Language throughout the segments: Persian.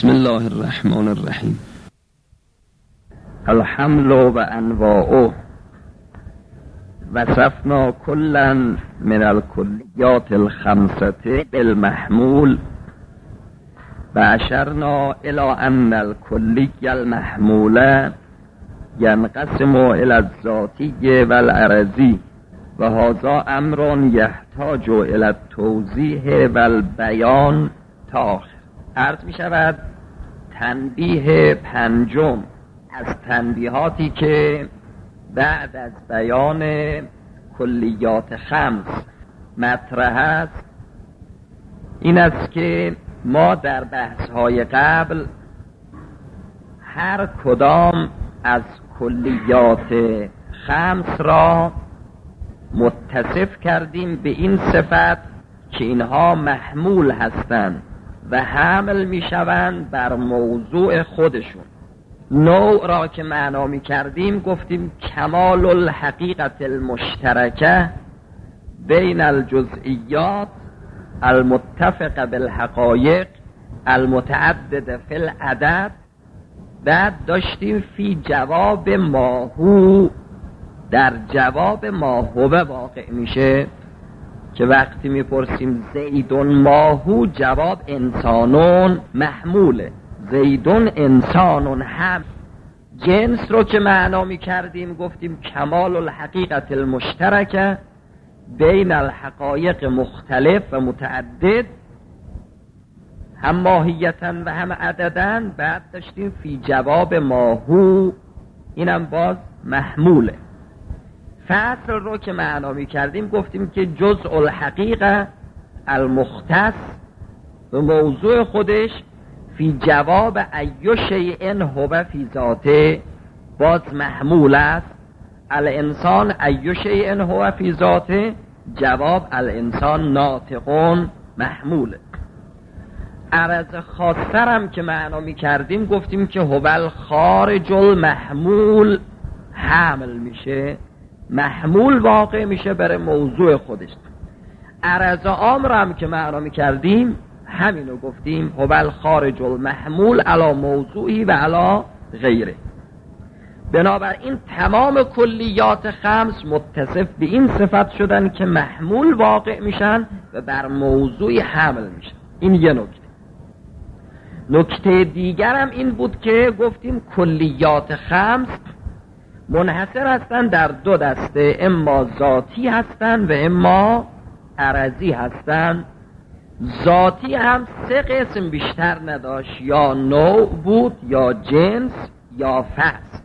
بسم الله الرحمن الرحیم. الحمل و انواعه وصفنا كلا من الكليات الخمسة بالمحمول وأشرنا إلى أن الكلي المحمول ينقسم إلى الذاتي والعرضي وهذا أمر يحتاج إلى التوضيح والبيان تاخر. عرض می شود تنبیه پنجم از تنبیهاتی که بعد از بیان کلیات خمس مطرح است این است که ما در بحث‌های قبل هر کدام از کلیات خمس را متصف کردیم به این صفت که اینها محمول هستند و حمل می شوند بر موضوع خودشون. نوع را که معنا می کردیم گفتیم کمال الحقیقت المشترکه بین الجزئیات المتفق بالحقایق المتعدد فی العدد. بعد داشتیم فی جواب ماهو، در جواب ماهو واقع میشه که وقتی میپرسیم زیدون ماهو جواب انسانون محموله، زیدون انسانون هم. جنس رو که معنا میکردیم گفتیم کمال الحقیقت المشترکه بین الحقایق مختلف و متعدد هم ماهیتاً و هم عدداً. بعد داشتیم فی جواب ماهو، اینم باز محموله. فصل رو که معنا می کردیم گفتیم که جزء الحقیقه المختص به موضوع خودش فی جواب ای شیء هو فی ذاته باز محمول است. الانسان ای شیء هو فی ذاته جواب الانسان ناطقون محموله. عرض خاصرم که معنا می کردیم گفتیم که هو خارج المحمول حمل میشه، محمول واقع میشه برای موضوع خودش. عرض عام را هم که معنا میکردیم همینو گفتیم هو خارج المحمول علی موضوعی و علی غیره. بنابراین تمام کلیات خمس متصف به این صفت شدن که محمول واقع میشن و بر موضوعی حمل میشن. این یه نکته. نکته دیگرم این بود که گفتیم کلیات خمس منحصر هستند در دو دسته، اما ذاتی هستند و اما عرضی هستند. ذاتی هم سه قسم بیشتر نداشت، یا نوع بود یا جنس یا فصل.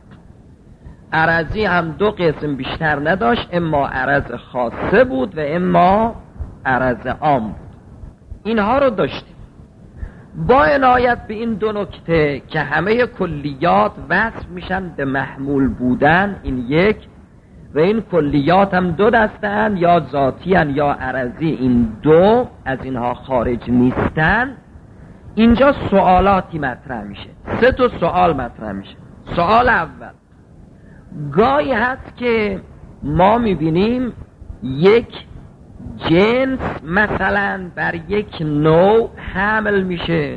عرضی هم دو قسم بیشتر نداشت، اما عرض خاصه بود و اما عرض عام بود. اینها رو داشتیم. با عنایت به این دو نکته که همه کلیات وصف میشن به محمول بودن، این یک، و این کلیات هم دو دستن، یا ذاتی هن یا عرضی، این دو از اینها خارج نیستن. اینجا سوالاتی مطرح میشه، سه تا سوال مطرح میشه. سوال اول، گاهی هست که ما میبینیم یک جنس مثلا بر یک نوع حمل میشه،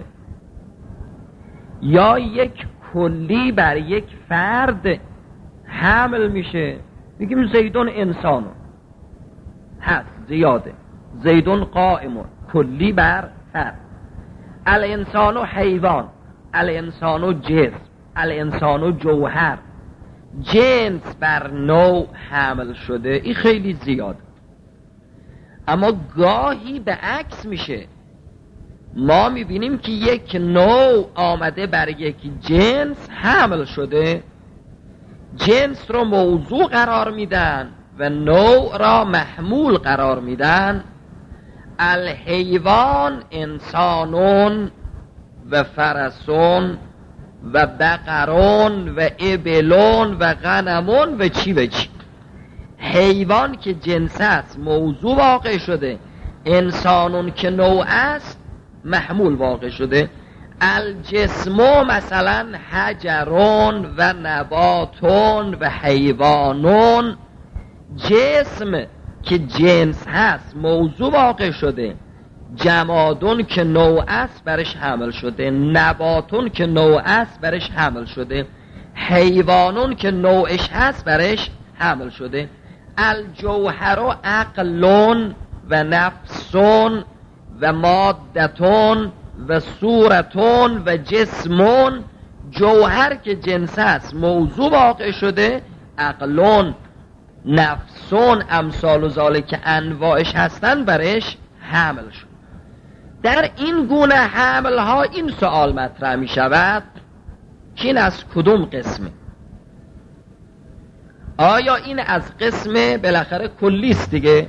یا یک کلی بر یک فرد حمل میشه. میگیم زیدون انسانو هست، زیاده، زیدون قائمون، کلی بر فرد. الانسانو حیوان، الانسانو جسم، الانسانو جوهر. جنس بر نوع حمل شده، این خیلی زیاده. اما گاهی به عکس میشه، ما میبینیم که یک نوع آمده بر یک جنس حمل شده، جنس رو موضوع قرار میدن و نوع را محمول قرار میدن. الحیوان انسانون و فرسون و بقرون و ابلون و غنمون و چی و چی. حیوان که جنس است موضوع واقع شده، انسانون که نوع است محمول واقع شده. الجسمو مثلا حجرون و نباتون و حیوانون، جسم که جنس هست موضوع واقع شده، جمادون که نوع است برش حمل شده، نباتون که نوع است برش حمل شده، حیوانون که نوعش هست برش حمل شده. الجوهر و عقلون و نفسون و مادتون و صورتون و جسمون. جوهر که جنس است موضوع واقع شده، عقلون نفسون امثال و ذالک که انواعش هستن برش حمل شد. در این گونه حمل ها این سوال مطرح می شود که این از کدوم قسمه؟ آیا این از قسم بالاخره کلیست دیگه؟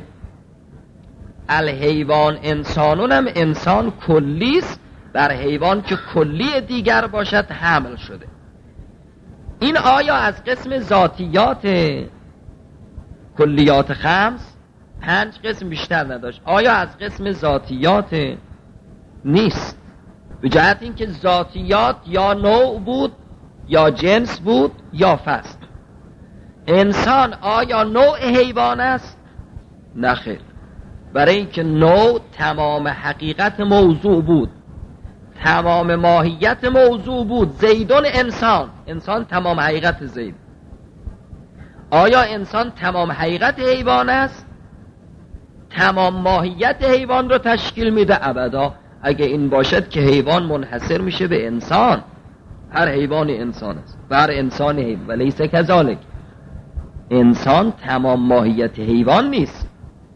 الحیوان انسانون هم انسان کلیست، بر حیوان که کلی دیگر باشد حمل شده. این آیا از قسم ذاتیات کلیات خمس 5 قسم بیشتر نداشت، آیا از قسم ذاتیات نیست؟ به جهت اینکه ذاتیات یا نوع بود یا جنس بود یا فصل. انسان آیا نوع حیوان است؟ نخیر، برای اینکه نوع تمام حقیقت موضوع بود، تمام ماهیت موضوع بود. زیدون انسان تمام حقیقت زید. آیا انسان تمام حقیقت حیوان است؟ تمام ماهیت حیوان رو تشکیل میده؟ ابدا. اگه این باشد که حیوان منحصر میشه به انسان، هر حیوان انسان است، هر انسان حیوان، ولیس کذالک. انسان تمام ماهیت حیوان نیست،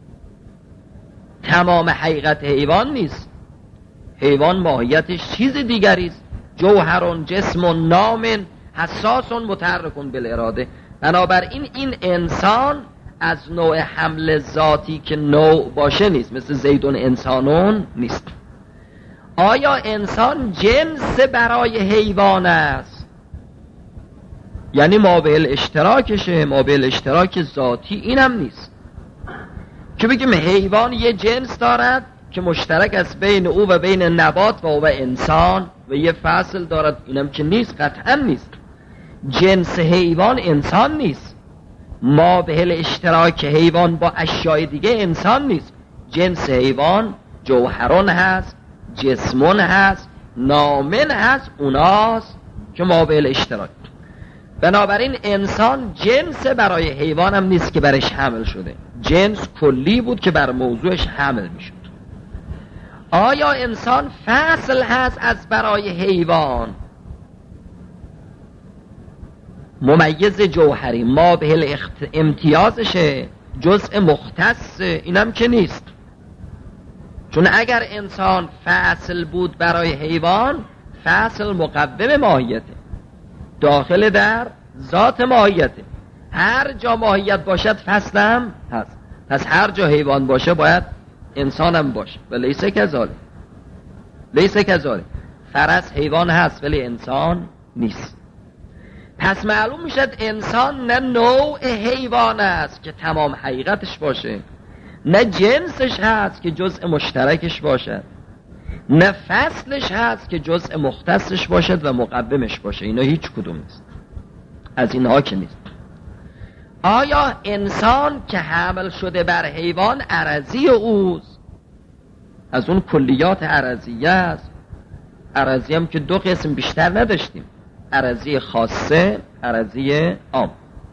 تمام حقیقت حیوان نیست. حیوان ماهیتش چیز دیگری است. جوهرون جسم نامن حساسون متحرکون بالاراده. بنابراین این انسان از نوع حمل ذاتی که نوع باشه نیست، مثل زیدون انسانون نیست. آیا انسان جنس برای حیوان است؟ یعنی مابعل اشتراکشه، مابعل اشتراک ذاتی اینم نیست که بگیم حیوان یه جنس دارد که مشترک است بین او و بین نبات و او و انسان و یه فصل دارد، اینم که نیست، قطعا نیست. جنس حیوان انسان نیست، مابعل اشتراک حیوان با اشیاء دیگه انسان نیست. جنس حیوان جوهرون هست، جسمون هست، نامن هست، اوناست که مابعل اشتراک. بنابراین انسان جنس برای حیوان هم نیست که برش حمل شده، جنس کلی بود که بر موضوعش حمل می شد. آیا انسان فصل هست از برای حیوان؟ ممیز جوهری مابعل امتیازشه، جزء مختص، اینم که نیست. چون اگر انسان فصل بود برای حیوان، فصل مقوم ماهیته، داخل در ذات ماهیته. هر جا ماهیت باشد فصل هم هست، پس هر جا حیوان باشه باید انسان هم باشه. و لیس کذالک، لیس کذالک. فرس حیوان هست ولی انسان نیست. پس معلوم میشد انسان نه نوع حیوان است که تمام حقیقتش باشه، نه جنسش هست که جزء مشترکش باشد، نه فصلش هست که جزء مختصش باشد و مقومش باشه. اینا هیچ کدوم نیست، از اینها که نیست. آیا انسان که حمل شده بر حیوان عرضی اوست؟ از اون کلیات عرضیه است. عرضی هم که 2 قسم بیشتر نداشتیم، عرضی خاصه، عرضی عام.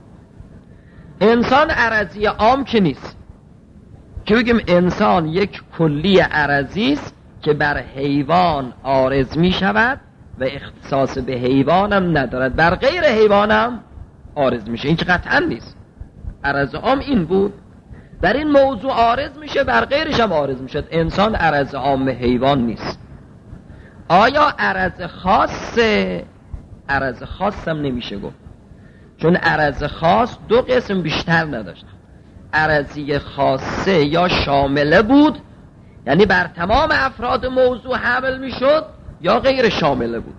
انسان عرضی عام که نیست که بگیم انسان یک کلی عرضی است که بر حیوان عارض می شود و اختصاص به حیوان هم ندارد، بر غیر حیوان هم عارض میشه. این که قطعا نیست. عرض عام این بود، در این موضوع عارض میشه، بر غیرش هم عارض میشه. انسان عرض عام حیوان نیست. آیا عرض خاصه؟ عرض خاص هم نمیشه گفت، چون عرض خاص 2 قسم بیشتر نداشت. عرضی خاصه یا شامله بود، یعنی بر تمام افراد موضوع حمل میشد، یا غیر شامله بود،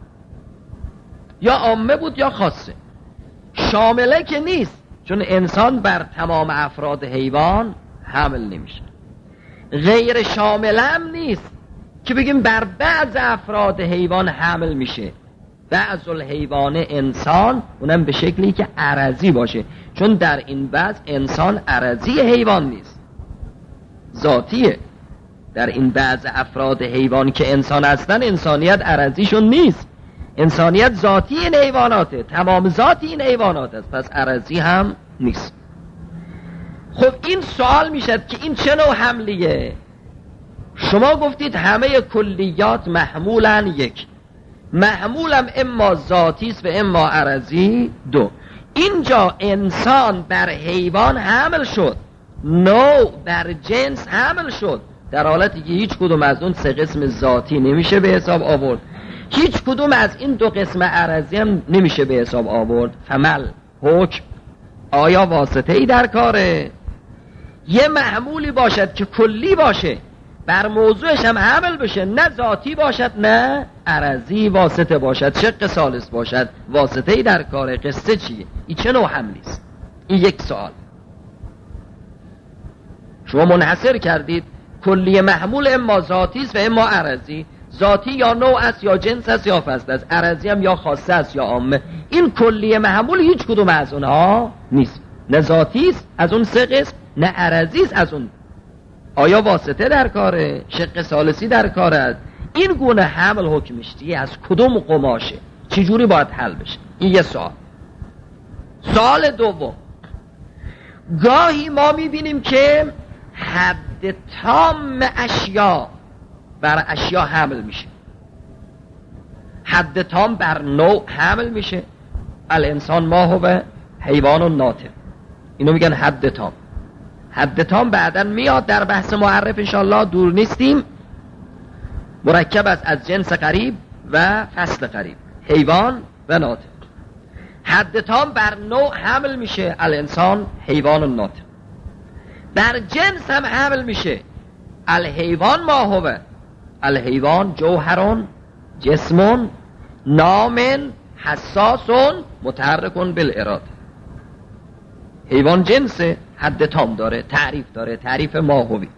یا عامه بود یا خاصه. شامله که نیست، چون انسان بر تمام افراد حیوان حمل نمیشه. غیر شامله هم نیست که بگیم بر بعض افراد حیوان حمل میشه. بعض الحیوان انسان، اونم به شکلی که عرضی باشه، چون در این بعض انسان عرضی حیوان نیست، ذاتیه. در این بعض افراد حیوان که انسان هستن انسانیت عرضیشون نیست، انسانیت ذاتی این حیواناته، تمام ذاتی این حیوانات است، پس عرضی هم نیست. خب این سوال میشد که این چه نوع حملیه؟ شما گفتید همه کلیات محمولن یک، محمولم اما ذاتی است و اما عرضی دو. اینجا انسان بر حیوان حمل شد، نوع بر جنس حمل شد، در حالتی که هیچ کدوم از اون سه قسم ذاتی نمیشه به حساب آورد، هیچ کدوم از این دو قسم عرضی هم نمیشه به حساب آورد. فمل حکم، آیا واسطه ای در کاره؟ یه محمولی باشد که کلی باشه، بر موضوعش هم حمل بشه، نه ذاتی باشد نه عرضی واسطه باشد، شق ثالث باشد، واسطه ای در کاره. قصه چیه؟ این چه نوع حملی است؟ این یک سوال. شما منحصر کردید کلی محمول اما ذاتی است و اما عرضی، ذاتی یا نوع است یا جنس است یا فصل است، عرضی هم یا خاصه است یا عامه. این کلی محمول هیچ کدوم از اونها نیست، نه ذاتی است از اون سه قسم نه عرضی است از اون. آیا واسطه در کاره؟ شق ثالثی در کار است؟ این گونه حمل حکمش دیگه از کدوم قماشه؟ چجوری باید حل بشه؟ این یه سوال. سوال دوم، گاهی ما میبینیم که حد تام اشیا بر اشیا حمل میشه، حد تام بر نوع حمل میشه. الانسان ما هو حیوان ناطق، اینو میگن حد تام. حد تام بعداً میاد در بحث معرف انشاءالله، دور نیستیم، مرکب است از جنس قریب و فصل قریب، حیوان و ناطق. حد تام بر نوع حمل میشه، الانسان حیوان ناطق. بر جنس هم حمل میشه، الحیوان ما هو، الحیوان جوهرون جسمون نامن حساسون متحرکون بالاراده. حیوان جنس حد تام داره، تعریف داره، تعریف ماهوی.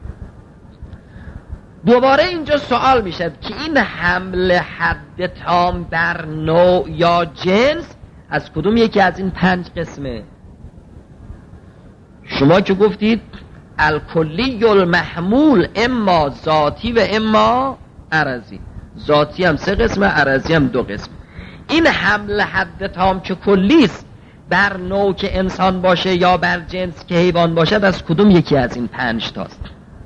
دوباره اینجا سوال میشد که این حمل حد تام بر نوع یا جنس از کدوم یکی از این 5 قسمه؟ شما که گفتید الکلی المحمول اما ذاتی و اما عرضی، ذاتی هم 3 قسمه، عرضی هم 2 قسم. این حمل حد تام که کلیست بر نوع که انسان باشه یا بر جنس که حیوان باشد از کدوم یکی از این 5 تاست؟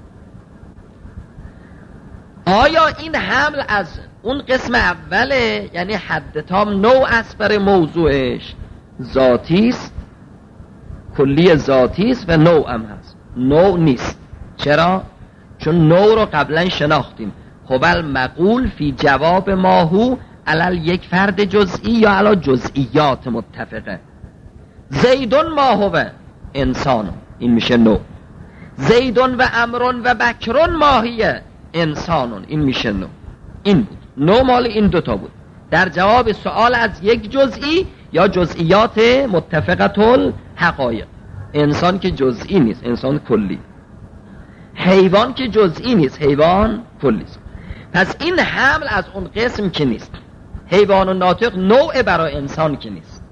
آیا این حمل از اون قسم اوله، یعنی حد تام نوع است بر موضوعش، ذاتی است، کلی ذاتی است و نوع هم هست؟ نوع نیست. چرا؟ چون نوع رو قبلا شناختیم. خب المقول فی جواب ماهو علل یک فرد جزئی یا علا جزئیات متفقه. زیدون ما هو انسان، این میشه نوع. زیدون و امرون و بکرون ماهیه انسانون، این میشه نوع. این بود نوع، مال این دوتا بود در جواب سوال از یک جزئی یا جزئیات متفقت الحقایق. انسان که جزئی نیست، انسان کلی. حیوان که جزئی نیست، حیوان کلی است. پس این حمل از اون قسم که نیست. حیوان و ناطق نوع برای انسان که نیست،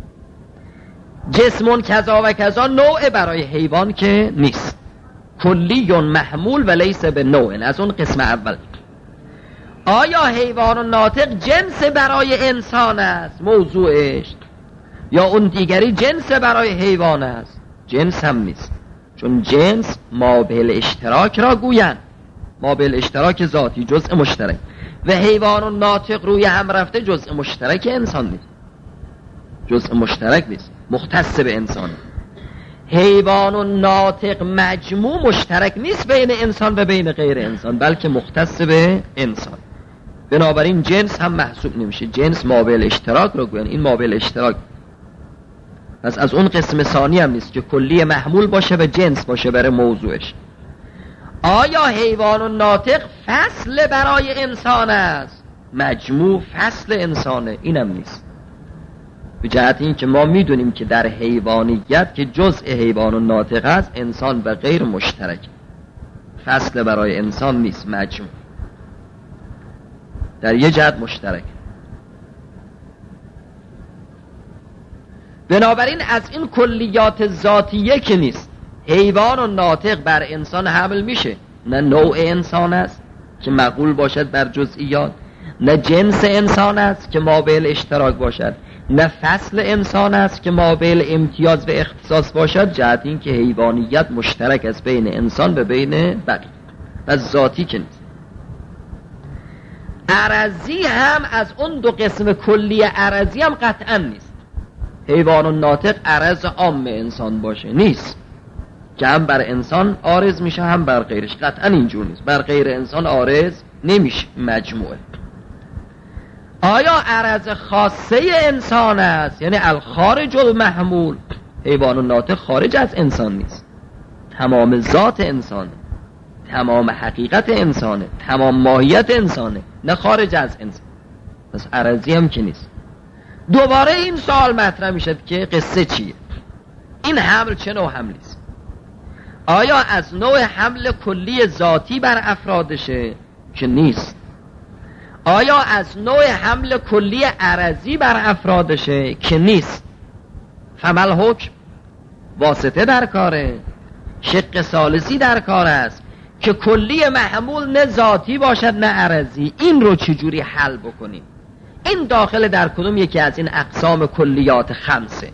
جسمون کذا و کذا نوع برای حیوان که نیست. کلی محمول و لیس به نوع، از اون قسم اول. آیا حیوان و ناطق جنس برای انسان است موضوعش، یا اون دیگری جنس برای حیوان است؟ جنس هم نیست، چون جنس ما به اشتراک را گویند، ما به اشتراک ذاتی، جزء مشترک. و حیوان و ناطق روی هم رفته جزء مشترک انسان نیست، جزء مشترک نیست، مختص به انسان. حیوان و ناطق مجموع مشترک نیست بین انسان و بین غیر انسان، بلکه مختص به انسان. بنابراین جنس هم محسوب نمیشه، جنس ما به اشتراک رو گویند، این ما به اشتراک. پس از اون قسم ثانی هم نیست که کلی محمول باشه و جنس باشه برای موضوعش. آیا حیوان و ناطق فصل برای انسان است؟ مجموع فصل انسانه، اینم نیست. به جهت این که ما میدونیم که در حیوانیت که جزء حیوان و ناطق است، انسان و غیر مشترک، فصل برای انسان نیست، مجموع در یه جهت مشترک. بنابراین از این کلیات ذاتیه که نیست، حیوان و ناطق بر انسان حمل میشه، نه نوع انسان است که مقول باشد بر جزئیات، نه جنس انسان است که مابعل اشتراک باشد، نه فصل انسان است که مابعل امتیاز و اختصاص باشد، جهت این که حیوانیت مشترک است بین انسان و بین بقیه و ذاتی که نیست. عرضی هم از اون دو قسم کلی عرضی هم قطعا نیست. حیوان و ناطق عرض عام انسان باشه نیست که هم بر انسان عارض میشه هم بر غیرش، قطعا اینجور نیست. بر غیر انسان عارض نمیشه مجموعه. آیا عرض خاصه انسان است، یعنی الخارج المحمول؟ حیوان و ناطق خارج از انسان نیست، تمام ذات انسانه، تمام حقیقت انسانه، تمام ماهیت انسانه، نه خارج از انسان. پس عرضی هم که نیست. دوباره این سوال مطرح میشد که قصه چیه؟ این حمل چه نوع حملی است؟ آیا از نوع حمل کلی ذاتی بر افرادشه که نیست؟ آیا از نوع حمل کلی عرضی بر افرادشه که نیست؟ فمل حکم، واسطه در کاره، شق ثالثی در کار است که کلی محمول نه ذاتی باشد نه عرضی. این رو چجوری حل بکنیم؟ این داخل در کدوم یکی از این اقسام کلیات خمسه؟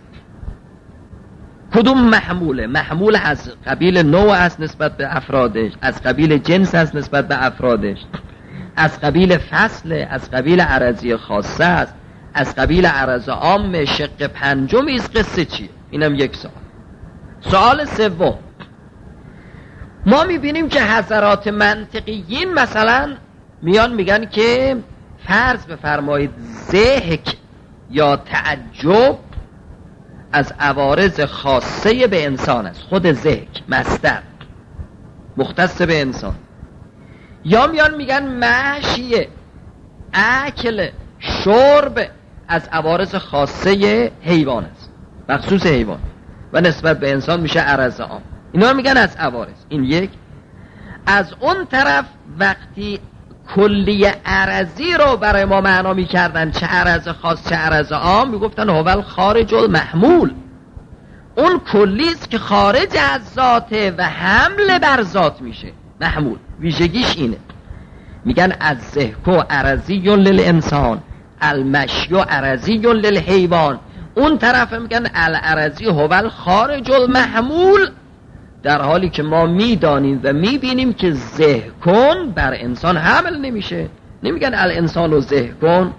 کدوم محموله؟ محمول از قبیل نوع است نسبت به افرادش، از قبیل جنس است نسبت به افرادش، از قبیل فصل، از قبیل عرضی خاصه است، از قبیل عرض عام. شق پنجم است قصه چیه؟ اینم یک سوال. سوال سوم، ما میبینیم که حضرات منطقیین مثلا میان میگن که فرض بفرمایید ضحک یا تعجب از عوارض خاصه به انسان است، خود ضحک مصدر مختص به انسان. یا میان میگن مشی، اکل، شرب از عوارض خاصه حیوان است، مخصوص حیوان و نسبت به انسان میشه عرض عام. اینا میگن از عوارض. این یک. از اون طرف وقتی کلی عرضی رو برای ما معنا میکردن، چه عرض خاص چه عرض عام، میگفتن هو خارج المحمول، اون کلی است که خارج از ذاته و حمل بر ذات میشه. محمول ویژگیش اینه. میگن از ضحک عرضی للانسان، المشی عرضی للحیوان. اون طرف میگن العرضی هو خارج المحمول، در حالی که ما میدانیم و میبینیم که ضحکون بر انسان حمل نمیشه. نمیگن الانسان و ضحکون.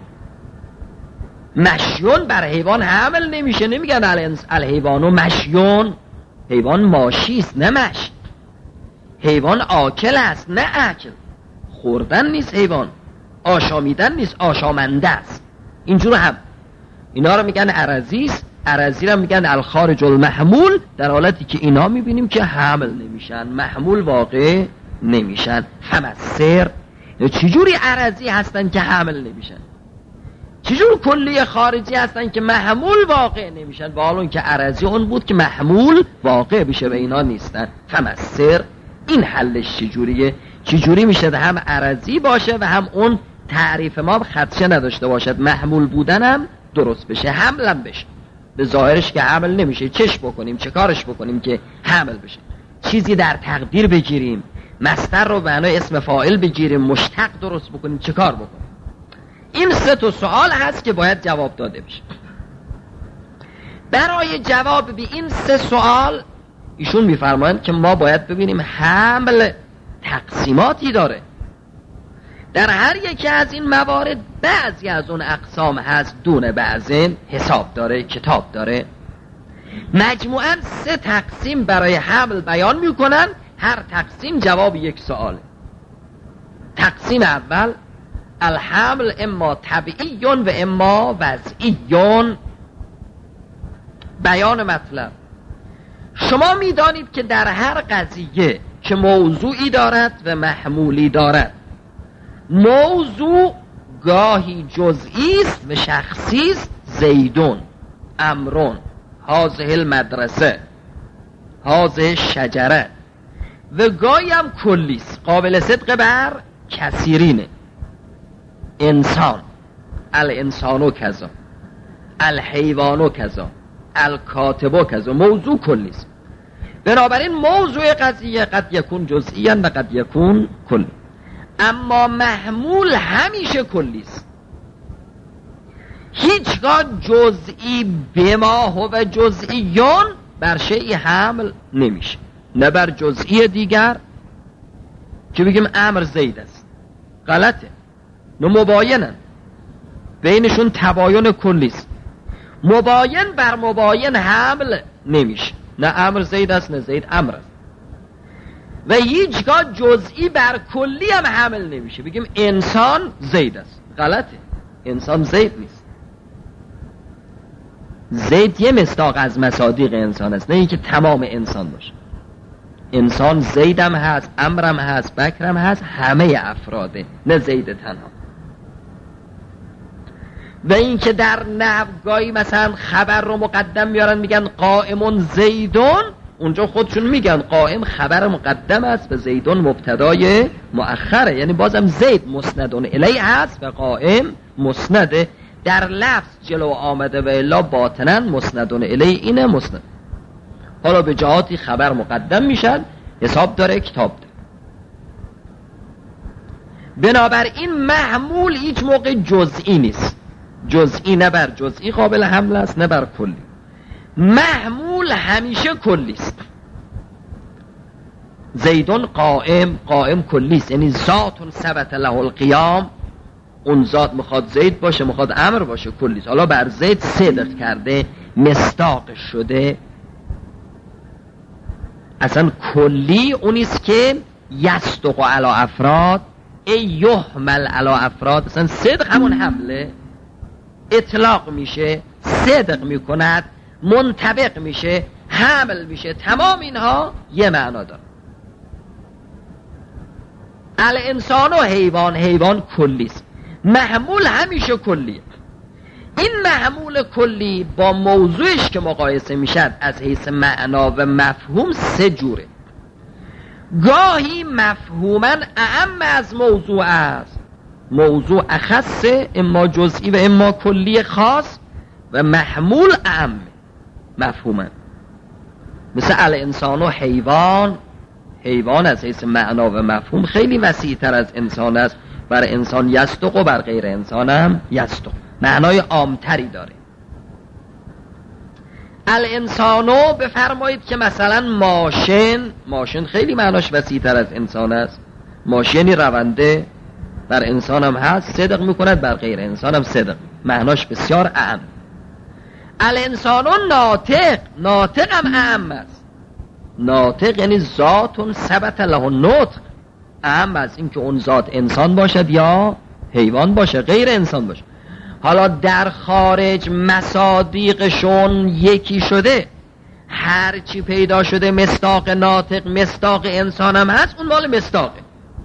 مشیون بر حیوان حمل نمیشه. نمیگن الحیوان و مشیون. حیوان ماشیست نه مشی. حیوان آکل است نه اکل. خوردن نیست حیوان، آشامیدن نیست، آشامنده است. اینجور هم اینا رو میگن عرضی است. عرضی رو میگن الخارج المحمول، در حالتی که اینا میبینیم که حمل نمیشن، محمول واقع نمیشن. هم از سر چجوری عرضی هستن که حمل نمیشن، چجور کلی خارجی هستن که محمول واقع نمیشن، با حال اون که عرضی اون بود که محمول واقع بشه و اینا نیستن. هم از سر این حلش چجوریه؟ چجوری میشه هم عرضی باشه و هم اون تعریف ما خدشه نداشته باشد، محمول بودنم درست بشه، حملم بشه. به ظاهرش که حمل نمیشه، چش بکنیم، چه کارش بکنیم که حمل بشه؟ چیزی در تقدیر بگیریم، مصدر رو به معنای اسم فاعل بگیریم، مشتق درست بکنیم، چه کار بکنیم؟ این سه تا سوال هست که باید جواب داده بشه. برای جواب به این سه سوال ایشون میفرمایند که ما باید ببینیم حمل تقسیماتی داره. در هر یکی از این موارد بعضی از اون اقسام هست دون بعضی حساب داره، کتاب داره. مجموعاً 3 تقسیم برای حمل بیان میکنن، هر تقسیم جواب یک سواله. تقسیم اول، الحمل اما طبیعی و اما وضعی. بیان مطلب: شما میدانید که در هر قضیه که موضوعی دارد و محمولی دارد، موضوع گاهی جزئی است و شخصی است، زیدون، امرون، هذه المدرسه، هذه شجره، و گاهی هم کلی است، قابل صدق بر کثیرینه. انسان، الانسانو کذا، الحیوانو کذا، الکاتبو کذا. موضوع کلی است. بنابراین موضوع قضیه قد یکون جزئیاً و قد یکون کلی، اما محمول همیشه کلی است. هیچگاه جزئی بما هو جزئیون بر شیء حمل نمیشه، نه بر جزئی دیگر که بگیم امر زید است، غلطه. نه مباینن، بینشون تباین کلی است. مباین بر مباین حمل نمیشه، نه امر زید است نه زید امر است. و هیچگاه جزئی بر کلی هم حمل نمیشه، بگیم انسان زید است، غلطه. انسان زید نیست. زید یه مصداق از مصادیق انسان است، نه اینکه تمام انسان باشه. انسان زیدم هست، امرم هست، بکرم هست، همه افراده، نه زید تنها. و اینکه در نحوگاهی مثلا خبر رو مقدم میارن میگن قائمون زیدون، اونجا خودشون میگن قائم خبر مقدم است و زیدون مبتدای مؤخره، یعنی بازم زید مسندون الیه هست و قائم مسنده. در لفظ جلو آمده و الا باطنن مسندون الیه اینه مسند. حالا به جهاتی خبر مقدم میشن، حساب داره، کتاب داره. بنابراین محمول هیچ موقع جزئی نیست، جزئی نه بر جزئی قابل حمل است نه بر کلی. محمول همیشه کلی است. زیدون قائم، قائم کلی است، یعنی ذات ثبت له القیام، اون ذات میخواد زید باشه میخواد امر باشه، کلی است. حالا بر زید صدق کرده، مصداق شده، اصلا کلی اونیست که یصدق علی افراد ای یحمل علی افراد. اصلا صدق همون حمله، اطلاق میشه، صدق میکند، منطبق میشه، حمل میشه، تمام اینها یه معنا داره. الانسان و حیوان، حیوان کلیست، محمول همیشه کلیه. این محمول کلی با موضوعش که مقایسه میشد از حیث معنا و مفهوم سه جوره. گاهی مفهوما اعم از موضوع است، موضوع اخص، اما جزئی و اما کلی خاص، و محمول اعم مفهوما. مثل الانسان و حیوان، حیوان از حیث معنا و مفهوم خیلی وسیع تر از انسان است. بر انسان یصدق و بر غیر انسان هم یصدق، معنای عامتری داره. الانسانو بفرمایید که مثلا ماشین، ماشین خیلی معناش وسیع تر از انسان است. ماشینی رونده بر انسان هم هست، صدق میکند، بر غیر انسان هم صدق، معناش بسیار اعم. الانسانو ناطق، ناطق هم اعم است. ناطق یعنی ذات ثبت له النطق، اعم از این که اون ذات انسان باشد یا حیوان باشه، غیر انسان باشه. حالا در خارج مصادیقشون یکی شده، هر چی پیدا شده مصداق ناطق، مصداق انسان هم هست، اون مال مصداقه.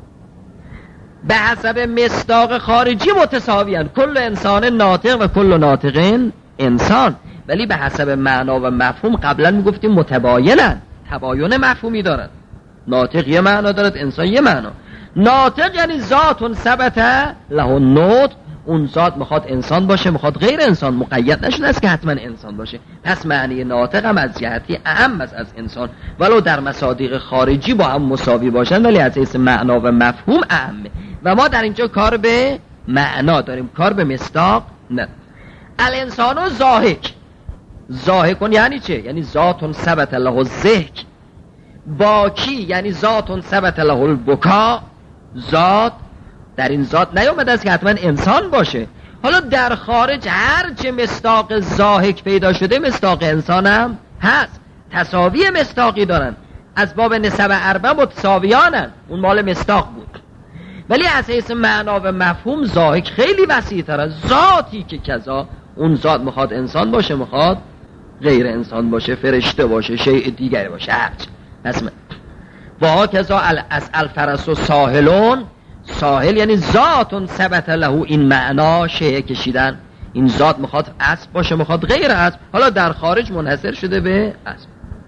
به حسب مصداق خارجی متساویان، کل انسان ناطق و کل ناطقین انسان، ولی به حسب معنا و مفهوم قبلا میگفتیم متباینن، تباین مفهومی دارن. ناطق یه معنا دارد، انسان یه معنا. ناطق یعنی ذات ثبت له النطق، اون ذات میخواد انسان باشه میخواد غیر انسان، مقید نشده است که حتما انسان باشه. پس معنی ناطق هم از جهتی اعم از انسان، ولو در مصادیق خارجی با هم مساوی باشن، ولی از حیث معنا و مفهوم اعمه. و ما در اینجا کار به معنا داریم، کار به مصداق نه. الانسانو ضاحک، ضاحکون یعنی چه؟ یعنی ذات ثبت له الضحک. باکی یعنی ذات ثبت له البکا، ذات در این ذات نیامده است که حتما انسان باشه. حالا در خارج هر چه مصداق ضاحک پیدا شده مصداق انسان هم هست، تساوی مصداقی دارن، از باب نسب اربع متساویانن، اون مال مصداق بود. ولی از حیث معنا و مفهوم ضاحک خیلی وسیع تر از ذاتی که کذا، اون ذات میخواد انسان باشه میخواد غیر انسان باشه، فرشته باشه، شیء دیگری باشه، هرچی. پس و هاکذا از الفرس و ساحلون، ساحل یعنی ذات ثبت له، این معنا شیء کشیدن، این ذات میخواد اسب باشه میخواد غیر اسب، حالا در خارج منحصر شده به اسب.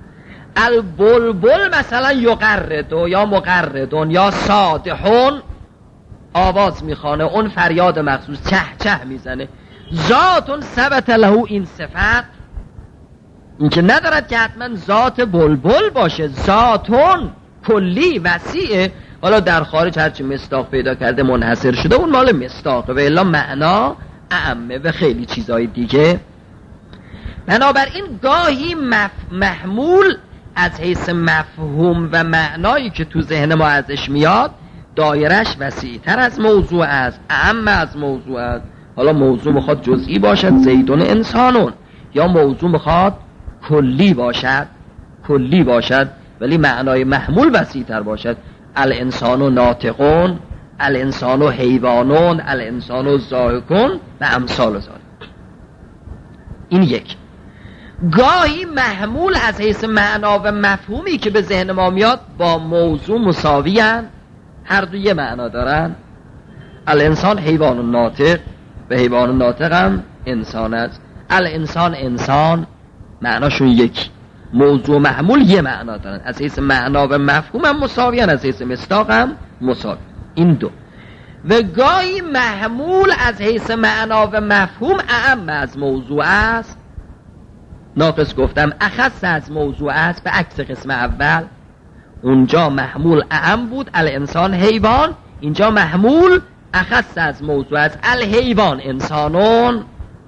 البلبل مثلا یقردو یا مقردون یا صادحون، آواز میخوانه، اون فریاد مخصوص، چه چه میزنه. ذات ثبت له، این صفت این که ندارد که حتما ذات بلبل باشه، ذاتون کلی وسیعه. حالا در خارج هرچی مصداق پیدا کرده منحصر شده اون مال مصداقه و الا معنا اعمه و خیلی چیزهای دیگه. بنابراین گاهی محمول از حیث مفهوم و معنایی که تو ذهن ما ازش میاد دایرش وسیع‌تر از موضوع است، اعم از موضوع است. حالا موضوع میخواد جزئی باشد زیدون انسانون، یا موضوع میخواد کلی باشد ولی معنای محمول وسیع‌تر باشد. الانسان ناطقون، الانسان حیوانون، الانسان ضاحکون و امثال ذلک. این یک. گاهی محمول از حیث معنا و مفهومی که به ذهن ما میاد با موضوع مساوی‌اند، هر دو یه معنا دارن. الانسان حیوان ناطق و حیوان ناطق هم انسان است. الانسان انسان معناشون یکی، موضوع محمول یه معنا دارن، از حیث معنا و مفهوم هم مساویان، از حیث مصداق هم مساوی. این دو. و گاهی محمول از حیث معنا و مفهوم اعم از موضوع است. ناقص گفتم اخص از موضوع است، به عکس قسم اول. اونجا محمول اعم بود الانسان حیوان، اینجا محمول اخص از موضوع است الحیوان انسانون،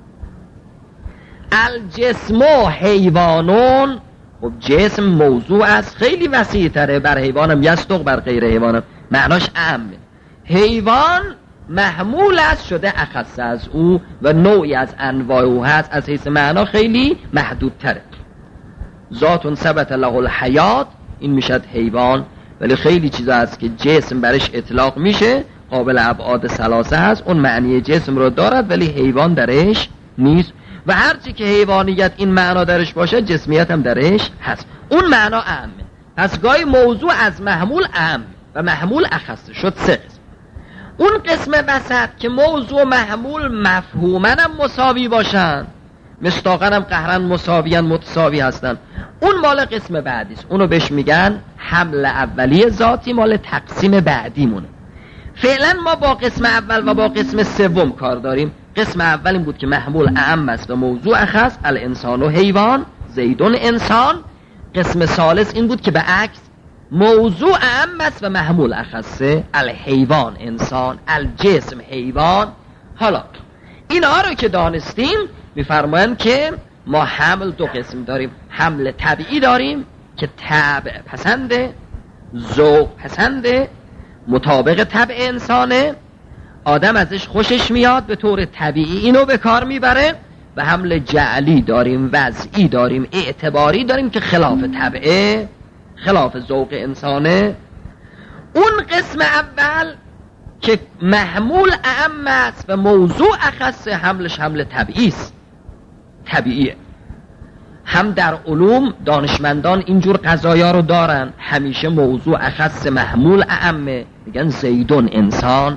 الجسم حیوانون. خب جسم موضوع است خیلی وسیع تره، بر حیوانم یصدق بر غیر حیوانم معناش اعمه. حیوان محمول است شده اخص از او و نوعی از انواع او هست، از حیث معنا خیلی محدود تره. ذاتون ثبت له الحیات این میشد حیوان، ولی خیلی چیزا هست که جسم برش اطلاق میشه قابل ابعاد ثلاثه هست، اون معنی جسم رو دارد ولی حیوان درش نیست. و هرچی که حیوانیت این معنا درش باشه جسمیت هم درش هست، اون معنا اعمه. پس گاهی موضوع از محمول اعم و محمول اخص شد. سه قسم. اون قسم وسط که موضوع محمول مفهوماً هم مساوی باشن، مصداقاً هم قهراً مساویان متساوی هستن، اون مال قسم بعدیست. اونو بهش میگن حمل اولی ذاتی، مال تقسیم بعدی مونه. فعلا ما با قسم اول و با قسم سوم کار داریم. قسم اول این بود که محمول اعم است و موضوع اخص، الانسان و حیوان زیدون انسان. قسم ثالث این بود که به عکس موضوع اعم است و محمول اخصه، الحیوان انسان، الجسم حیوان. حالا اینها رو که دانستیم میفرمایند که ما حمل دو قسم داریم. حمل طبیعی داریم که طبع پسنده، ذوق پسنده، مطابق طبع انسانه، آدم ازش خوشش میاد به طور طبیعی اینو به کار میبره. و حمل جعلی داریم، وضعی داریم، اعتباری داریم که خلاف طبعه، خلاف ذوق انسانه. اون قسم اول که محمول اعم است و موضوع اخص، حملش حمل طبیعی است، طبیعیه. هم در علوم دانشمندان اینجور قضایا رو دارن، همیشه موضوع اخص محمول اعمه، میگن زیدون انسان،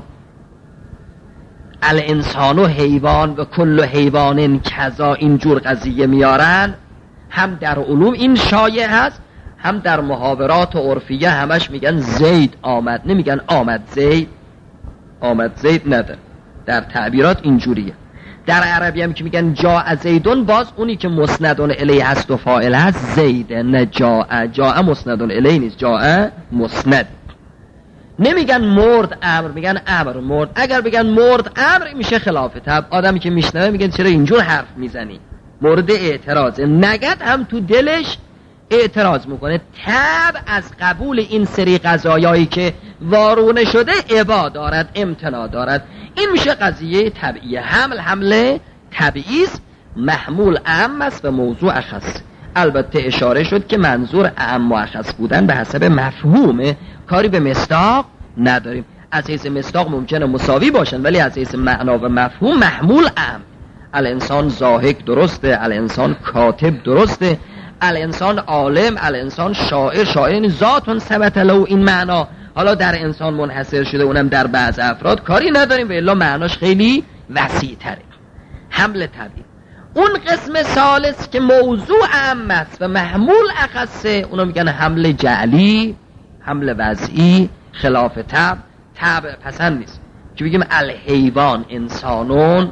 الانسان و حیوان و کل حیوان کذا، اینجور قضیه میارن. هم در علوم این شایع هست، هم در محاورات و عرفیه همش میگن زید آمد، نمیگن آمد زید. آمد زید نداره، در تعبیرات اینجوریه. در عربی هم که میگن جاء زیدون، باز اونی که مسندون الیه هست و فاعل هست زیده، نه جاء. جاء مسندون الیه نیست، جاء مسند. نمیگن مرد امر، میگن امر مرد. اگر بگن مرد امر میشه خلاف طبع. آدمی که میشنوه میگن چرا اینجور حرف میزنی، مورد اعتراضه. نگد هم تو دلش اعتراض میکنه. طبع از قبول این سری قضایایی که وارونه شده ابا دارد، امتناع دارد. این میشه قضیه طبیعیه. حمل طبیعی است، محمول اعم است و موضوع اخص. البته اشاره شد که منظور اعم و اخص بودن به حسب مفهومه، کاری به مصداق نداریم. از حیث مصداق ممکنه مساوی باشن ولی از حیث معنا و مفهوم محمول اعم. الانسان ضاحک درسته، الانسان کاتب درسته، الانسان عالم، الانسان شاعر یعنی ذاتون ثبت له این معنا. حالا در انسان منحصر شده، اونم در بعض افراد، کاری نداریم و الا معناش خیلی وسیع تره. حمل طبیعی. اون قسم ثالث که موضوع اعم است و محمول اخصه، اونو میگن حمل جعلی، حمل وضعی، خلاف طبع. طبع پسند نیست که بگیم الحیوان انسانون،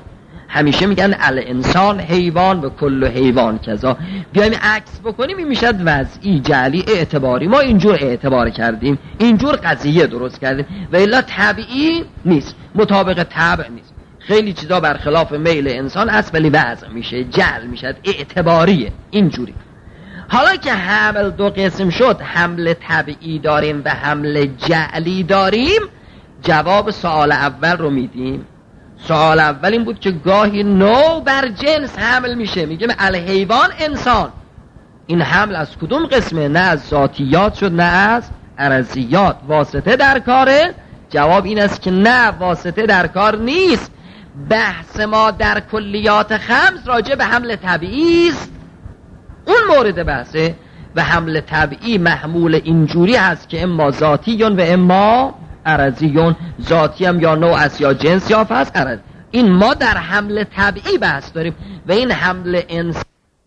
همیشه میگن الانسان حیوان و کل حیوان کذا. بیایم عکس بکنیم این میشد وضعی، جعلی، اعتباری. ما اینجور اعتبار کردیم، اینجور قضیه درست کردیم و الا طبیعی نیست، مطابق طبع نیست. خیلی چیزا برخلاف میل انسان است ولی وضع میشه، جعل میشد، اعتباریه اینجوری. حالا که حمل دو قسم شد، حمل طبیعی داریم و حمل جعلی داریم، جواب سوال اول رو میدیم. سوال اول این بود که گاهی نوع بر جنس حمل میشه، میگیم الحیوان انسان. این حمل از کدوم قسمه؟ نه از ذاتیات شد نه از عرضیات. واسطه در کاره؟ جواب این است که نه، واسطه در کار نیست. بحث ما در کلیات خمس راجع به حمل طبیعی است. اون مورد بحثه و حمل طبیعی محمول اینجوری هست که اما ذاتیون و اما عرضیون. ذاتی هم یا نوع است یا جنس یا فصل عرض. این ما در حمل طبیعی بحث داریم و این حمل انسان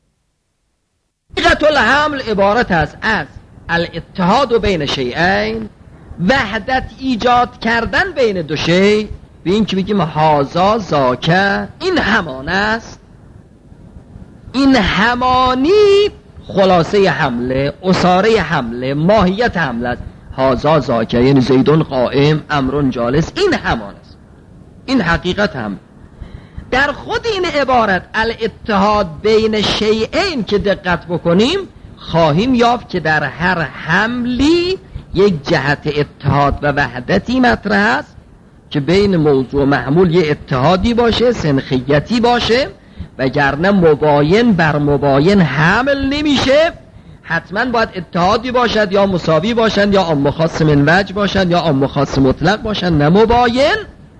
حقیقت الحمل عبارت است از الاتحاد بین شیئین، وحدت ایجاد کردن بین دو شی. به این که بگیم هازا زاکه، این همان است. این همانی خلاصه حمله، اساره حمله، ماهیت حمله است. هازا زاکه یعنی زیدون قائم، امرون جالس، این همان است. این حقیقت هم در خود این عبارت الاتحاد بین شیئین که دقت بکنیم خواهیم یافت که در هر حملی یک جهت اتحاد و وحدتی مطرح است که بین موضوع و محمول یه اتحادی باشه، سنخیتی باشه، وگرنه مباین بر مباین حمل نمیشه. حتما باید اتحادی باشد، یا مساوی باشند، یا عام خاص من وجه باشند، یا عام خاص مطلق باشند، نه مباین.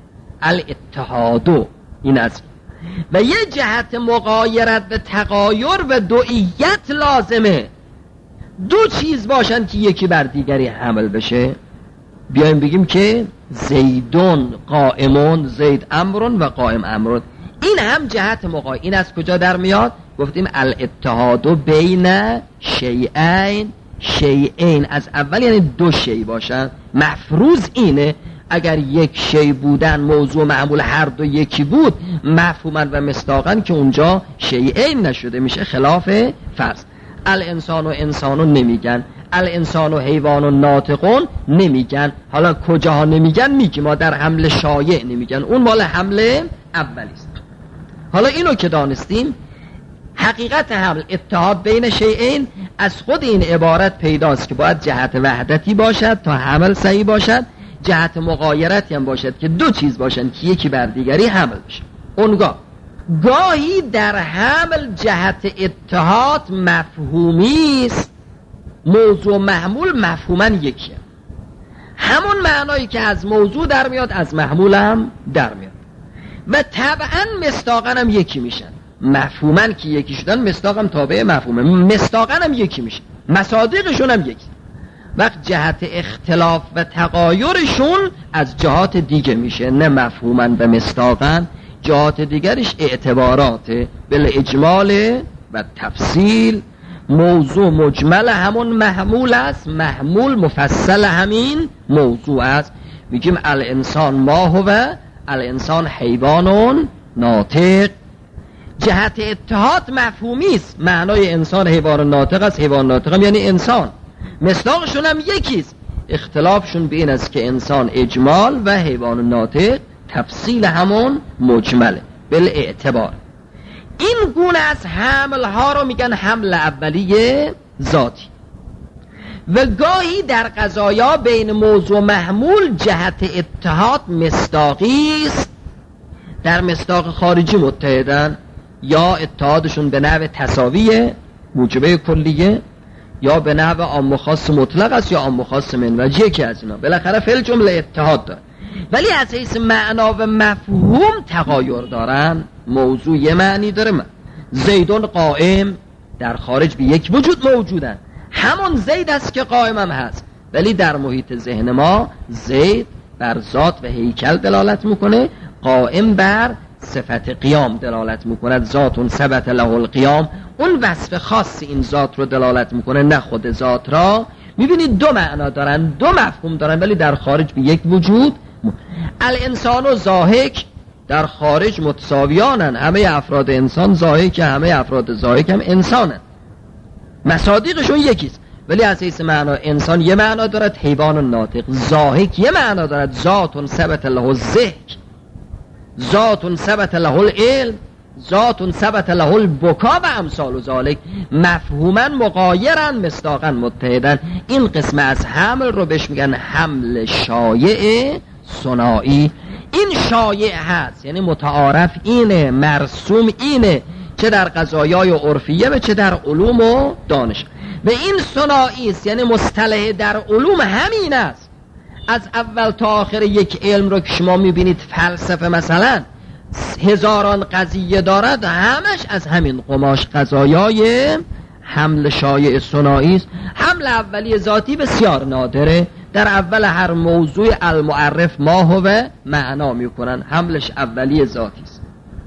الاتحادو این است و یه جهت مغایرت و تغایر و دوئیت لازمه. دو چیز باشن که یکی بر دیگری حمل بشه. بیایم بگیم که زیدون قائمون، زید امرون و قائم امرون، این هم جهت مغایر. این از کجا در میاد؟ گفتیم الاتحاد بین شیئین. شیئین از اول یعنی دو شی باشن. مفروض اینه اگر یک شی بودن موضوع معمول هر دو یکی بود، مفهوما و مصداقا که اونجا شیئین نشده، میشه خلاف فرض. الانسان و انسانون نمیگن، الانسان و حیوان و ناطقون نمیگن. حالا کجاها نمیگن؟ میگیم ما در حمل شایع نمیگن، اون مال حمل اولیست. حالا اینو که دانستیم، حقیقت حمل اتحاد بین شیئین از خود این عبارت پیداست که باید جهت وحدتی باشد تا حمل صحیح باشد، جهت مغایرتی هم باشد که دو چیز باشند که یکی بر دیگری حمل بشه. اونگاه گاهی در حمل جهت اتحاد مفهومی است، موضوع محمول مفهوما یکیه. همون معنایی که از موضوع در میاد از محمول هم در میاد و طبعا مصداقا هم یکی میشن. مفهوما که یکی شدن، مصداق هم تابع مفهومه، مصداقا هم یکی میشن، مصادیقشون هم یکی. وقت جهت اختلاف و تغایرشون از جهات دیگه میشه، نه مفهوما و مصداقا. جهات دیگرش اعتباراته، بالاجمال و تفصیل. موضوع مجمل همون محمول است، محمول مفصل همین موضوع است. میگیم الانسان ما هو، الانسان حیوانون ناطق. جهت اتحاد مفهومی است، معنای انسان حیوان ناطق است، حیوان ناطق هم یعنی انسان. مصداقشون هم یکیست، اختلافشون به این است که انسان اجمال و حیوان ناطق تفصیل همون مجمله بالاعتبار. این گونه از حمل ها رو میگن حمل اولیه ذاتی. و گاهی در قضایا بین موضوع محمول جهت اتحاد مصداقی است. در مصداق خارجی متحدن، یا اتحادشون به نحو تساویه موجبه کلیه، یا به نحو عام و خاص مطلق است یا عام و خاص من وجه، یکی از اینا. بالاخره فعل جمله اتحاد داره، ولی از حیث معنا و مفهوم تغایر دارن. موضوع یه معنی داره، زیدون قائم در خارج به یک وجود موجودن، همون زید است که قائم هم هست، ولی در محیط ذهن ما زید بر ذات و هیکل دلالت میکنه، قائم بر صفت قیام دلالت میکنه. ذاتون ثبت له القیام، اون وصف خاص این ذات رو دلالت میکنه، نه خود ذات را. میبینید دو معنا دارن، دو مفهوم دارن، ولی در خارج به یک وجود. الانسان و ضاحک در خارج متساویانن، همه افراد انسان ضاحک، همه افراد ضاحک هم انسانن، مصادیقشون یکیست، ولی از حیث معنا انسان یه معنا دارد، حیوان ناطق. ضاحک یه معنا دارد، ذات ثبت له الضحک، ذات ثبت له العلم، ذات ثبت له البکا و امثال ذالک، مفهوما مغایرن مصداقا متحدن. این قسم از حمل رو بهش میگن حمل شایع ثنایی. این شایع هست یعنی متعارف اینه، مرسوم اینه، چه در قضایای عرفیه و چه در علوم و دانش. و این ثنایی است یعنی مصطلح در علوم همین است. از اول تا آخر یک علم رو که شما میبینید، فلسفه مثلا هزاران قضیه دارد، همش از همین قماش قضایای حمل شایع ثنایی است. حمل اولی ذاتی بسیار نادره، در اول هر موضوع المعرف ما هو معنا میکنن، حملش اولی ذاتی است.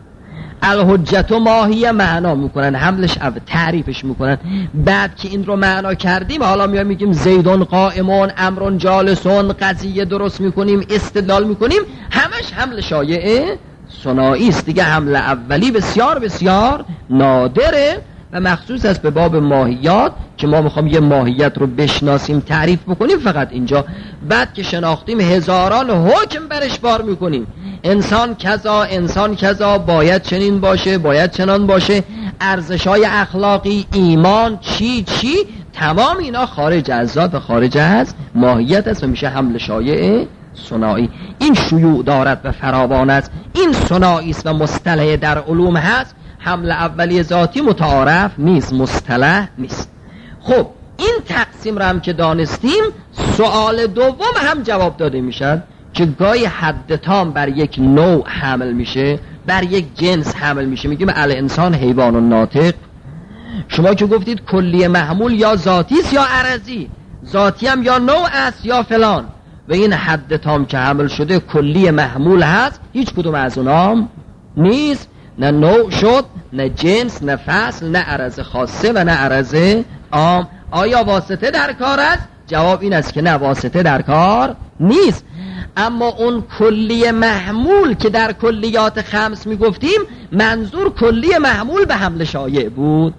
الحجت و ماهیه معنا میکنن، حملش تعریفش میکنن. بعد که این رو معنا کردیم، حالا میگیم زیدون قائمون، امرون جالسون، قضیه درست میکنیم، استدلال میکنیم، همش حمل شایع ثنایی است دیگه. حمل اولی بسیار بسیار نادره و مخصوص است به باب ماهیات که ما میخوام یه ماهیت رو بشناسیم، تعریف بکنیم، فقط اینجا. بعد که شناختیم هزاران حکم برش بار میکنیم، انسان کذا، انسان کذا، باید چنین باشه، باید چنان باشه، ارزش‌های اخلاقی، ایمان، چی تمام اینا خارج از ذات، خارج از ماهیت است و میشه حمل شایع ثنایی. این شیوع دارد و فراوان است، این ثنایی است و مصطلح در علوم هست. حمل اولی ذاتی متعارف نیست، مصطلح نیست. خب این تقسیم را هم که دانستیم، سوال دوم هم جواب داده میشد که گاهی حد تام بر یک نوع حمل میشه، بر یک جنس حمل میشه. میگیم الانسان حیوان و ناطق. شما که گفتید کلی محمول یا ذاتی است یا عرضی، ذاتی هم یا نوع است یا فلان، و این حد تام که حمل شده کلی محمول هست، هیچ کدوم از اونام نیست، نه نوع شد، نه جنس، نه فصل، نه عرض خاصه و نه عرض عام. آیا واسطه در کار است؟ جواب این است که نه، واسطه در کار نیست. اما اون کلی محمول که در کلیات خمس میگفتیم، منظور کلی محمول به حمل شایع بود.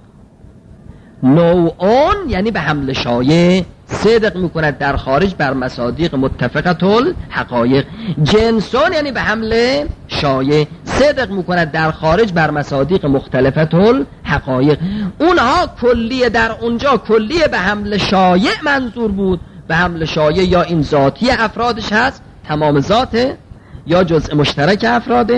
نوعون یعنی به حمل شایع، صدق میکند در خارج بر مصادیق متفقت الحقایق. جنسون یعنی به حمل شایع، صدق میکند در خارج بر مصادیق مختلفت الحقایق. اونها کلیه، در اونجا کلیه به حمل شایع منظور بود. به حمل شایع یا این ذاتی افرادش هست، تمام ذاته، یا جزء مشترک افراد،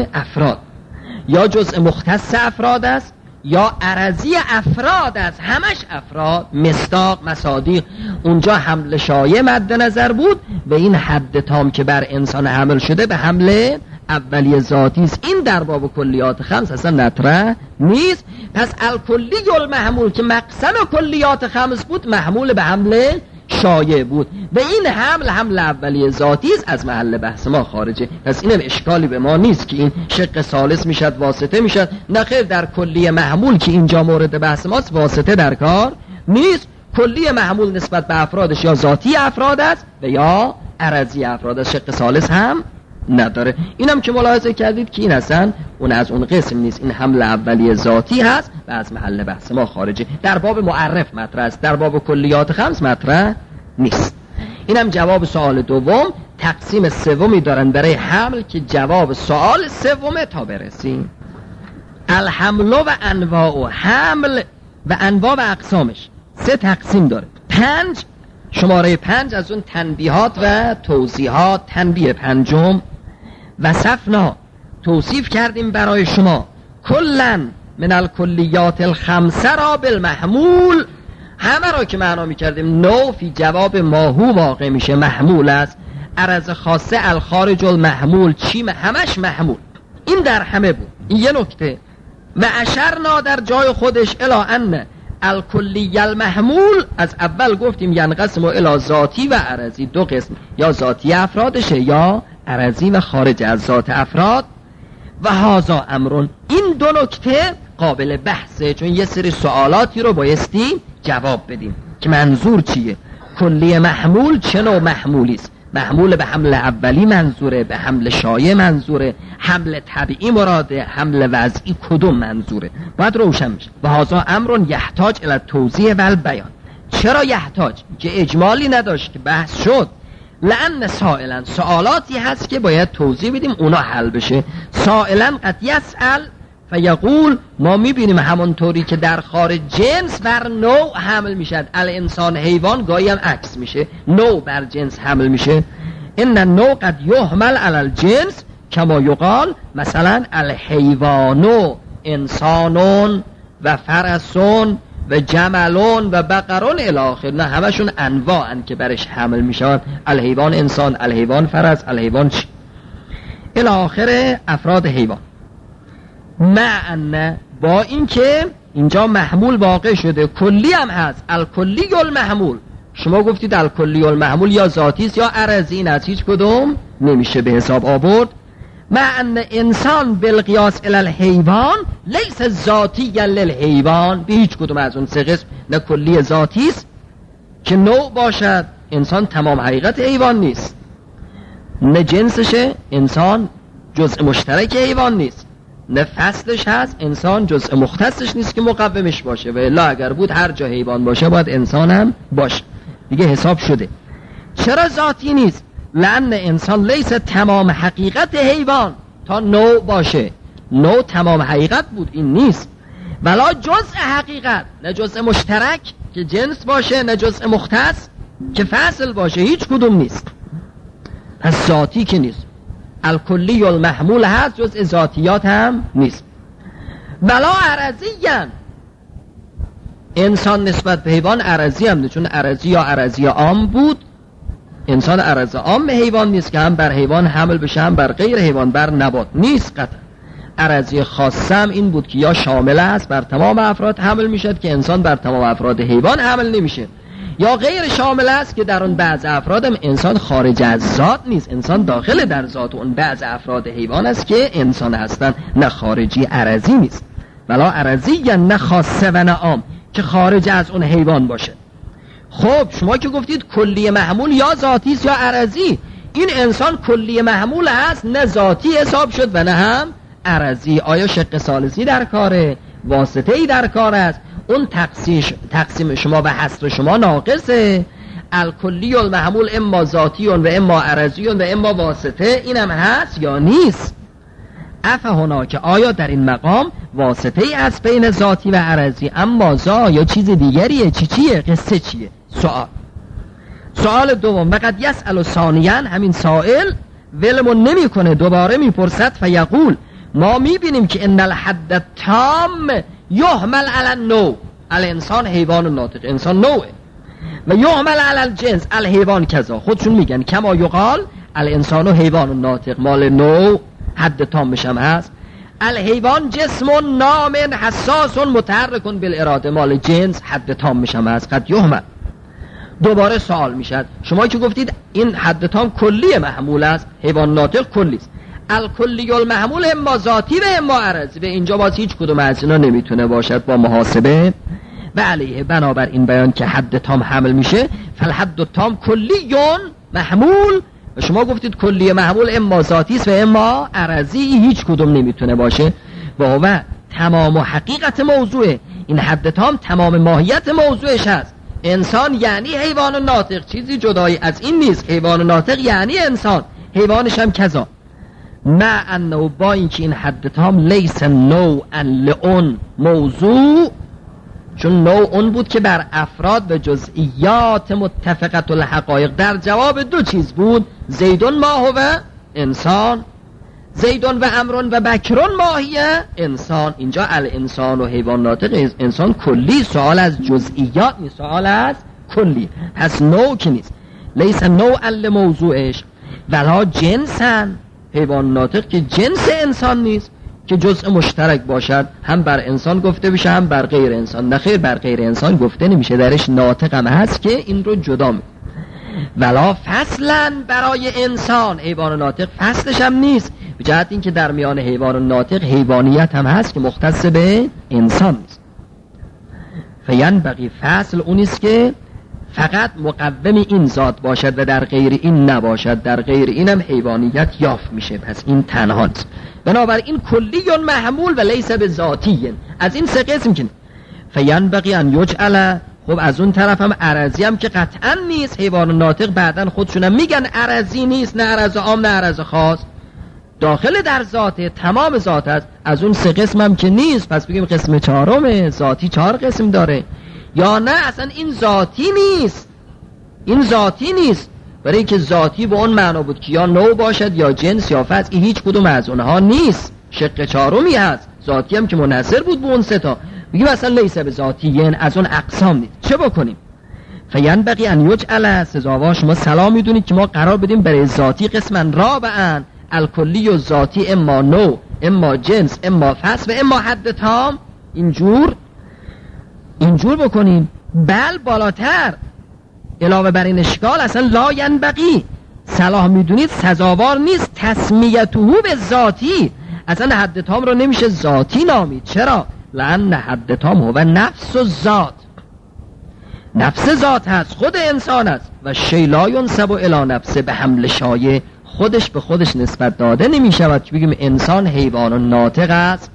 یا جزء مختص افراد است، یا عرضی افراد است، همش افراد، مصداق، مصادیق. اونجا حمل شایع مد نظر بود. به این حد تام که بر انسان حمل شده به حمل اولی ذاتی است. این در باب کلیات خمس اصلا مطرح نیست. پس الکلی المحمول که مقسم کلیات خمس بود، محمول به حمل شایع بود. به این حمل اولی ذاتی است، از محل بحث ما خارجه. پس اینم اشکالی به ما نیست که این شق ثالث میشد، واسطه میشد. نخیر، در کلی محمول که اینجا مورد بحث ماست، واسطه در کار نیست. کلی محمول نسبت به افرادش یا ذاتی افراد است و یا عرضی افراد است، شق ثالث هم نداره. اینم که ملاحظه کردید که این اصلا اون از اون قسم نیست، این حمل اولی ذاتی هست و از محل بحث ما خارجه. در باب معرف مطرح است، در باب کلیات خمس مطرح نیست. اینم جواب سوال دوم. تقسیم سومی دارن برای حمل که جواب سوال سومه تا برسیم. الحمل و انواع، حمل و انواع و اقسامش 3 تقسیم داره. 5 شماره 5 از اون تنبیهات و توضیحات. تنبیه پنجم: وصفنا، توصیف کردیم برای شما، کلن من الکلیات الخمسه را بالمحمول، همه را که معنا می‌کردیم نو فی جواب ماهو واقع میشه، محمول است. عرض خاصه الخارج المحمول، چی همش محمول. این در همه بود. این یه نکته. و اشرنا در جای خودش الی ان الکلی المحمول، از اول گفتیم ینقسم الی ذاتی و عرضی، 2 قسم، یا ذاتی افرادشه یا عرضی و خارج از ذات افراد. و هازا امرون، این 2 نکته قابل بحثه، چون یه سری سوالاتی رو بایستی جواب بدیم که منظور چیه، کلی محمول چه نوع محمولی است. محمول به حمل اولی منظوره، به حمل شایع منظوره، حمل طبیعی مراده، حمل وضعی کدوم منظوره؟ باید روشن میشه. و هذا امر یحتاج الی توضیح و البیان. چرا یحتاج؟ که اجمالی نداشت که بحث شد. لأن سائلا، سوالاتی هست که باید توضیح بدیم اونا حل بشه. سائلا قد یسأل فیقول، ما میبینیم همونطوری که در خارج جنس بر نوع حمل میشد، الانسان حیوان، گاهی هم عکس میشه، نوع بر جنس حمل میشه. ان النوع قد یحمل علی الجنس کما یقال مثلا الحیوان انسانون و فرسون و جملون و بقرون الی آخر. نه همشون انواعن که برش حمل میشن، الحیوان انسان، الحیوان فرس، الحیوان چی الی آخر افراد حیوان. معنی با این که اینجا محمول واقع شده، کلی هم هست، الکلی المحمول. شما گفتید الکلی المحمول یا ذاتی است یا عرضی، این از هیچ کدوم نمیشه به حساب آورد. معنی انسان بالقیاس الی الحیوان لیس ذاتی للحیوان، به هیچ کدوم از اون سه قسم، نه کلی ذاتی است که نوع باشد، انسان تمام حقیقت حیوان نیست، نه جنسشه، انسان جزء مشترک حیوان نیست، نه فصلش هست، انسان جزء مختصش نیست که مقومش باشه، و الا اگر بود هر جا حیوان باشه باید انسان هم باشه، دیگه حساب شده. چرا ذاتی نیست؟ لأن انسان لیس تمام حقیقت حیوان، تا نوع باشه، نوع تمام حقیقت بود، این نیست. ولا جزء حقیقت، نه جزء مشترک که جنس باشه، نه جزء مختص که فصل باشه، هیچ کدوم نیست. پس ذاتی که نیست. الکلی المحمول هست، جزء ذاتیات هم نیست. ولا عرضیاً، انسان نسبت به حیوان عرضی هم نیست، چون عرضی یا عرضی عام بود، انسان عرض عام به حیوان نیست که هم بر حیوان حمل بشه هم بر غیر حیوان، بر نبات نیست. قطعا عرضی خاصه هم این بود که یا شامل است بر تمام افراد حمل میشد که انسان بر تمام افراد حیوان حمل نمیشه، یا غیر شامل است که در اون بعض افراد هم انسان خارج از ذات نیست، انسان داخل در ذات اون بعض افراد حیوان است که انسان هستن، نه خارجی عرضی نیست. ولا عرضی یا نه خاصه و نه عام که خارج از اون حیوان باشه. خب شما که گفتید کلی محمول یا ذاتی است یا عرضی، این انسان کلی محمول هست، نه ذاتی حساب شد و نه هم عرضی. آیا شق ثالثی در کاره؟ واسطه‌ای در کار است؟ اون تقسیم شما و حصر شما ناقصه. الکلی المحمول اما ذاتی و اما عرضی و اما واسطه، اینم هست یا نیست؟ افهنا که آیا در این مقام واسطه ای از بین ذاتی و عرضی، اما یا چیز دیگریه؟ چیه؟ قصه چیه؟ سوال دوم، وقد یسأل ثانیاً، همین سائل ولمون نمی کنه، دوباره میپرسد فیقول، ما میبینیم که ان الحد التام یحمل علی النوع، الانسان حیوان ناطق، انسان نوعه، و یحمل علی الجنس، الحیوان کذا. خودشون میگن کما یقال الانسان و حیوان ناطق، مال نوع حد تامش هم هست. الحیوان جسم نام حساس متحرک بالاراده، مال جنس حد تامش هم هست، قد یحمل. دوباره سوال میشد، شما که گفتید این حد تام کلی محمول است، حیوان ناطق کلی است، الکلی المحمول اما ذاتی و اما عرضی، به اینجا باز هیچ کدوم از اینا نمیتونه باشد با محاسبه و علیه. بنابر این بیان که حد تام حمل میشه، فالحد التام کلی محمول، و شما گفتید کلی محمول اما ذاتی است و اما عرضی، هیچ کدوم نمیتونه باشه. و تمام و حقیقت موضوع این حد تام تمام ماهیت موضوعش هست. انسان یعنی حیوان ناطق، چیزی جدایی از این نیست. حیوان ناطق یعنی انسان، حیوانش هم کذا. مع انه با اینکه این حد تام لیس نوعا لئون موضوع، چون نوع اون بود که بر افراد و جزئیات متفقت الحقایق در جواب دو چیز بود، زیدون ما هو انسان، زیدون و امرون و بکرون ماهیه انسان. اینجا الانسان و حیوان ناطق انسان کلی، سوال از جزئیات نیست، سوال از کلی، پس نوع که نیست، لیس نوعا لموضوعش. ولا جنسن، حیوان ناطق که جنس انسان نیست که جزء مشترک باشد، هم بر انسان گفته بشه هم بر غیر انسان. نخیر، بر غیر انسان گفته نمیشه، درش ناطق هم هست که این رو جدا می. ولا فصلا برای انسان، حیوان ناطق فصلش هم نیست، به جهت این که در میان حیوان ناطق حیوانیت هم هست که مختص به انسان نیست. فینبغی، فصل اونیست که فقط مقوم این ذات باشد و در غیر این نباشد، در غیر اینم حیوانیت یافت میشه، پس این تنها نیست. بنابراین کلی محمول و لیس به ذاتی. از این سه قسم که فینبغی ان یجعل، خب از اون طرف هم عرضی هم که قطعا نیست، حیوان ناطق بعدن خودشونم میگن عرضی نیست، نه عرض عام نه عرض خاص، داخل در ذاته، تمام ذات است. از اون سه قسم هم که نیست، پس بگیم قسم چهارمه. ذاتی 4 قسم داره، یا نه اصلا این ذاتی نیست، این ذاتی نیست، برای اینکه ذاتی به اون معنا بود که یا نوع باشد یا جنس یا فضل، این هیچ کدوم از اونها نیست، شق چهارمی هست. ذاتی هم که منحصر بود به اون سه تا، بگیم اصلا لیس به ذاتی، یعنی از اون اقسام نیست. چه بکنیم؟ فینبغی ان یجعل، سزاوار شما سلام میدونید که ما قرار بدیم برای ذاتی قسما رابعا، الکلی و ذاتی، اما نوع اما جنس اما فصل و اما حد تام. اینجور بکنیم. بل بالاتر، علاوه بر این اشکال اصلا لا ینبغی، صلاح میدونید سزاوار نیست تسمیته به ذاتی، اصلا حد تام رو نمیشه ذاتی نامید. چرا؟ لأن حد تام هو نفس الذات، نفس ذات هست، خود انسان است. و شی لا ینسب الی نفسه، به حمل شایع خودش به خودش نسبت داده نمی شود که بگیم انسان حیوان و ناطق است،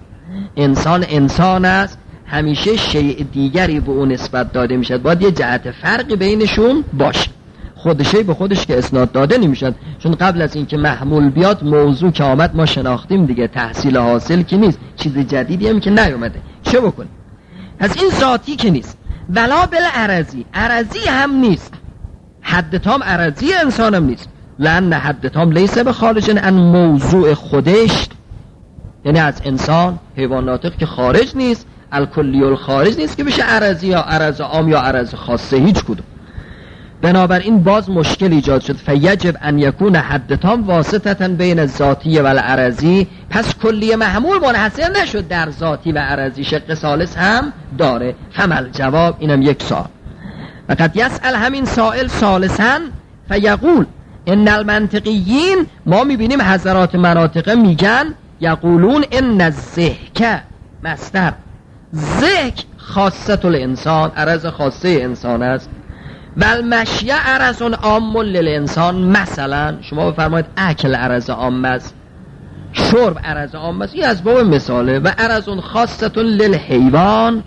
انسان است، همیشه شیء دیگری به اون نسبت داده می شود. باید یه جهت فرقی بینشون باشه، خودشی به خودش که اسناد داده نمی شود. چون قبل از اینکه محمول بیاد موضوع که آمد ما شناختیم دیگه، تحصیل حاصل که نیست، چیز جدیدی هم که نیومده. چه بکنیم؟ از این ذاتی که نیست، ولا بالعرضی، عرضی هم نیست، حد تام عرضی انسان هم نیست. لأن حد تام لیس به خارج عن موضوع خودش، یعنی از انسان حیوان ناطق که خارج نیست، الکلی الخارج نیست که بشه عرضی یا عرض عام یا عرض خاصه، هیچ کدوم. بنابراین باز مشکل ایجاد شد. فیجب ان یکون حد تام واسطه بین ذاتی و العرضی، پس کلی محمول منحصر نشد در ذاتی و عرضی، شق ثالث هم داره. فمل جواب، اینم یک سوال. فقط یسأل همین سائل ثالثا فیقول ان المنطقیین، ما میبینیم حضرات مناطقه میگن یقولون ان الضحک مصدر، ضحک خاصه الانسان، عرض خاصه انسان است، و المشی عرض عام للانسان. مثلا شما بفرمایید اکل عرض عام است، شرب عرض عام است، این از باب مثاله. و عرض خاصه للحیوان،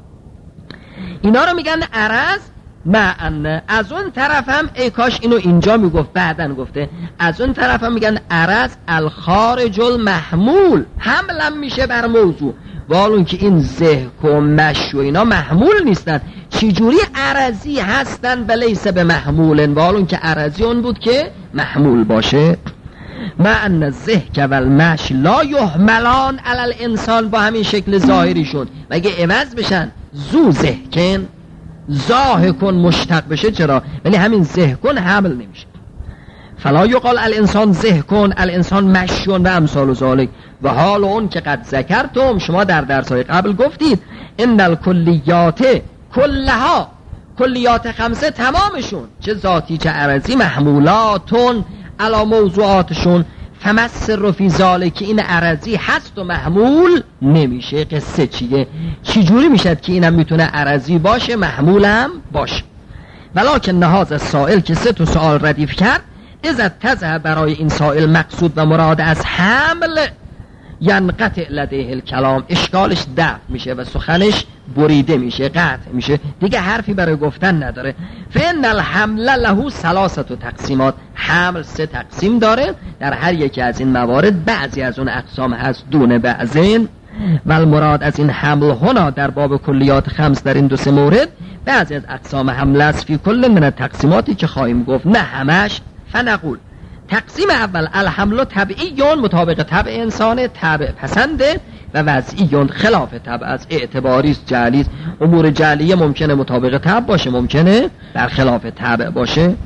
اینا رو میگن عرض. معنی از اون طرف هم ای کاش اینو اینجا میگفت، بعدن گفته، از اون طرف هم میگن عرض الخارج المحمول، حملم میشه بر موضوع، والون که این ذهک و مش و اینا محمول نیستن، چجوری عرضی هستن بلیس به محمولن، والون که عرضی اون بود که محمول باشه. معنی الذهک و المش لا یحملان علی الانسان، با همین شکل ظاهریشون مگه عوض بشن؟ ذو ذهکن، ضاحکن مشتق بشه، چرا؟ ولی همین ذهکن حمل نمیشه. فلا یقال الانسان ذهکن الانسان مشیون و امثال ذالک. و حال اون که قد ذکرتم، شما در درس‌های قبل گفتید ان الکلیات کلها، کلیات خمسه تمامشون، چه ذاتی چه عرضی، محمولاتون علی موضوعاتشون. فمسر فی ذالک، این عرضی هست و محمول نمیشه. قصه چیه؟ چجوری میشد که اینم میتونه عرضی باشه محمولم باشه؟ ولکن نهاز السائل، که 3 سوال ردیف کرد، اذا تزه برای این سائل مقصود و مراد از حمل، ینقطع لدیه الکلام، اشکالش دفع میشه و سخنش بریده میشه، قطع میشه، دیگه حرفی برای گفتن نداره. فان الحمل له 3 تقسیمات، حمل 3 تقسیم داره، در هر یکی از این موارد بعضی از اون اقسام هست دون بعضین. و المراد از این حمل هنا در باب کلیات 5 در این 2 مورد بعضی از اقسام حمل است، فی کل من تقسیماتی که خواهیم گفت، نه همش. فنقول تقسیم اول الحمل طبعیون، مطابق طبع انسان، طبع پسنده، و وضعیون خلاف طبع از، اعتباریست، جعلیست. امور جعلیه ممکنه مطابق طبع باشه، ممکنه در خلاف طبع باشه.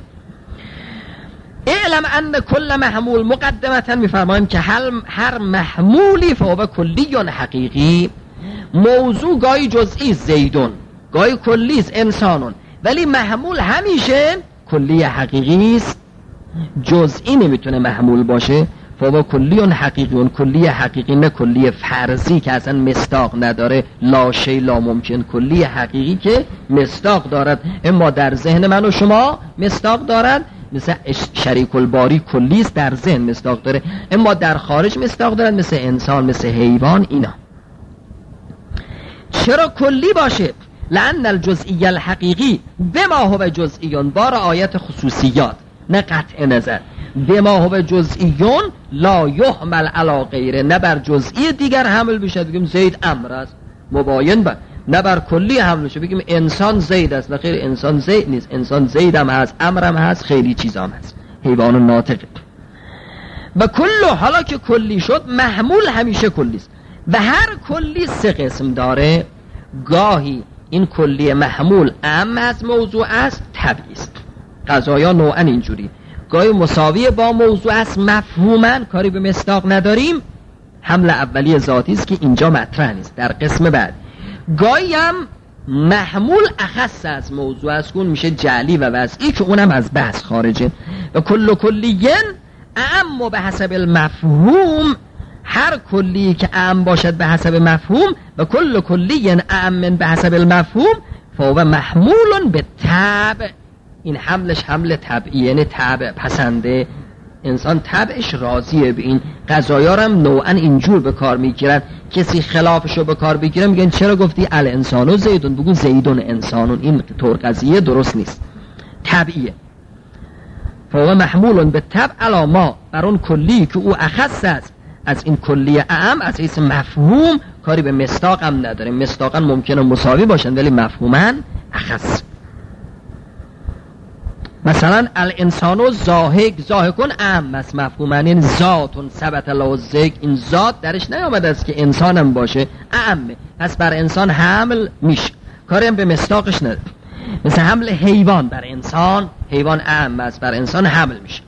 اعلم ان کل محمول مقدمتا، میفرماییم که هر محمولی فهو کلی حقیقی، موضوع گاهی جزئی زیدون، گاهی کلی است انسانون، ولی محمول همیشه کلی حقیقی است، جزئی نمیتونه محمول باشه. فهو کلی حقیقی، کلی حقیقی نه کلی فرضی که اصلا مصداق نداره، لا شی لا ممکن، کلی حقیقی که مصداق دارد، اما در ذهن من و شما مصداق دارد، مثل شریک الباری کلی است در ذهن مصداق داره، اما در خارج مصداق دارد، مثل انسان، مثل حیوان. اینا چرا کلی باشه؟ لأن الجزئی الحقیقی بما هو جزئیون، با رعایت خصوصیات نه قطع نظر، بما هو جزئیون لا یحمل علی غیره، نه بر جزئی دیگر حمل بشه بگیم زید امر است مباین بر، نه بر کلی حمل بشه بگیم انسان زید است، نه خیر انسان زید نیست، انسان زید هم هست، امر هم هست، خیلی چیزا هم هست، حیوان ناطق. و کل، حالا که کلی شد محمول همیشه کلی است و هر کلی سه قسم داره. گاهی این کلی محمول اعم از موضوع است، طبعی است، قضایا نوعا اینجوری، گاهی مساوی با موضوع است، مفهوما کاری به مصداق نداریم، حمل اولی ذاتی است که اینجا مطرح نیست در قسم بعد. گاهی هم محمول اخص از موضوع است، اون میشه جعلی و وضعی که اونم از بحث خارجه. و کل کلیین اعم به حسب المفهوم، هر کلی که اعم باشد به حسب مفهوم، و کل کلیین اعم به حسب المفهوم فهو محمول به طبع. این حملش حمل طبعی، یعنی طبع پسنده، انسان طبعش راضیه به این. قضایا هم نوعا اینجور به کار میگیرن، کسی خلافشو به کار بگیره میگن چرا گفتی الانسانو زیدون، بگو زیدون انسانون، این طور قضیه درست نیست، طبعیه. فهو محمول به طبع علی ما، بر اون کلی که او اخص است از این کلی اعم، از حیث مفهوم کاری به مصداق هم نداره، مصداقا ممکنه مساوی باشن ولی مفهوما اخص. مثلا الانسانو زاهق، زاهقون اعم است مفهوما، یعنی ذاتون ثبت له الذکر، این ذات درش نیامده است که انسانم باشه، اعمه، پس بر انسان حمل میشه، کاری هم به مصداقش نداره. مثل حمل حیوان بر انسان، حیوان اعم است بر انسان حمل میشه.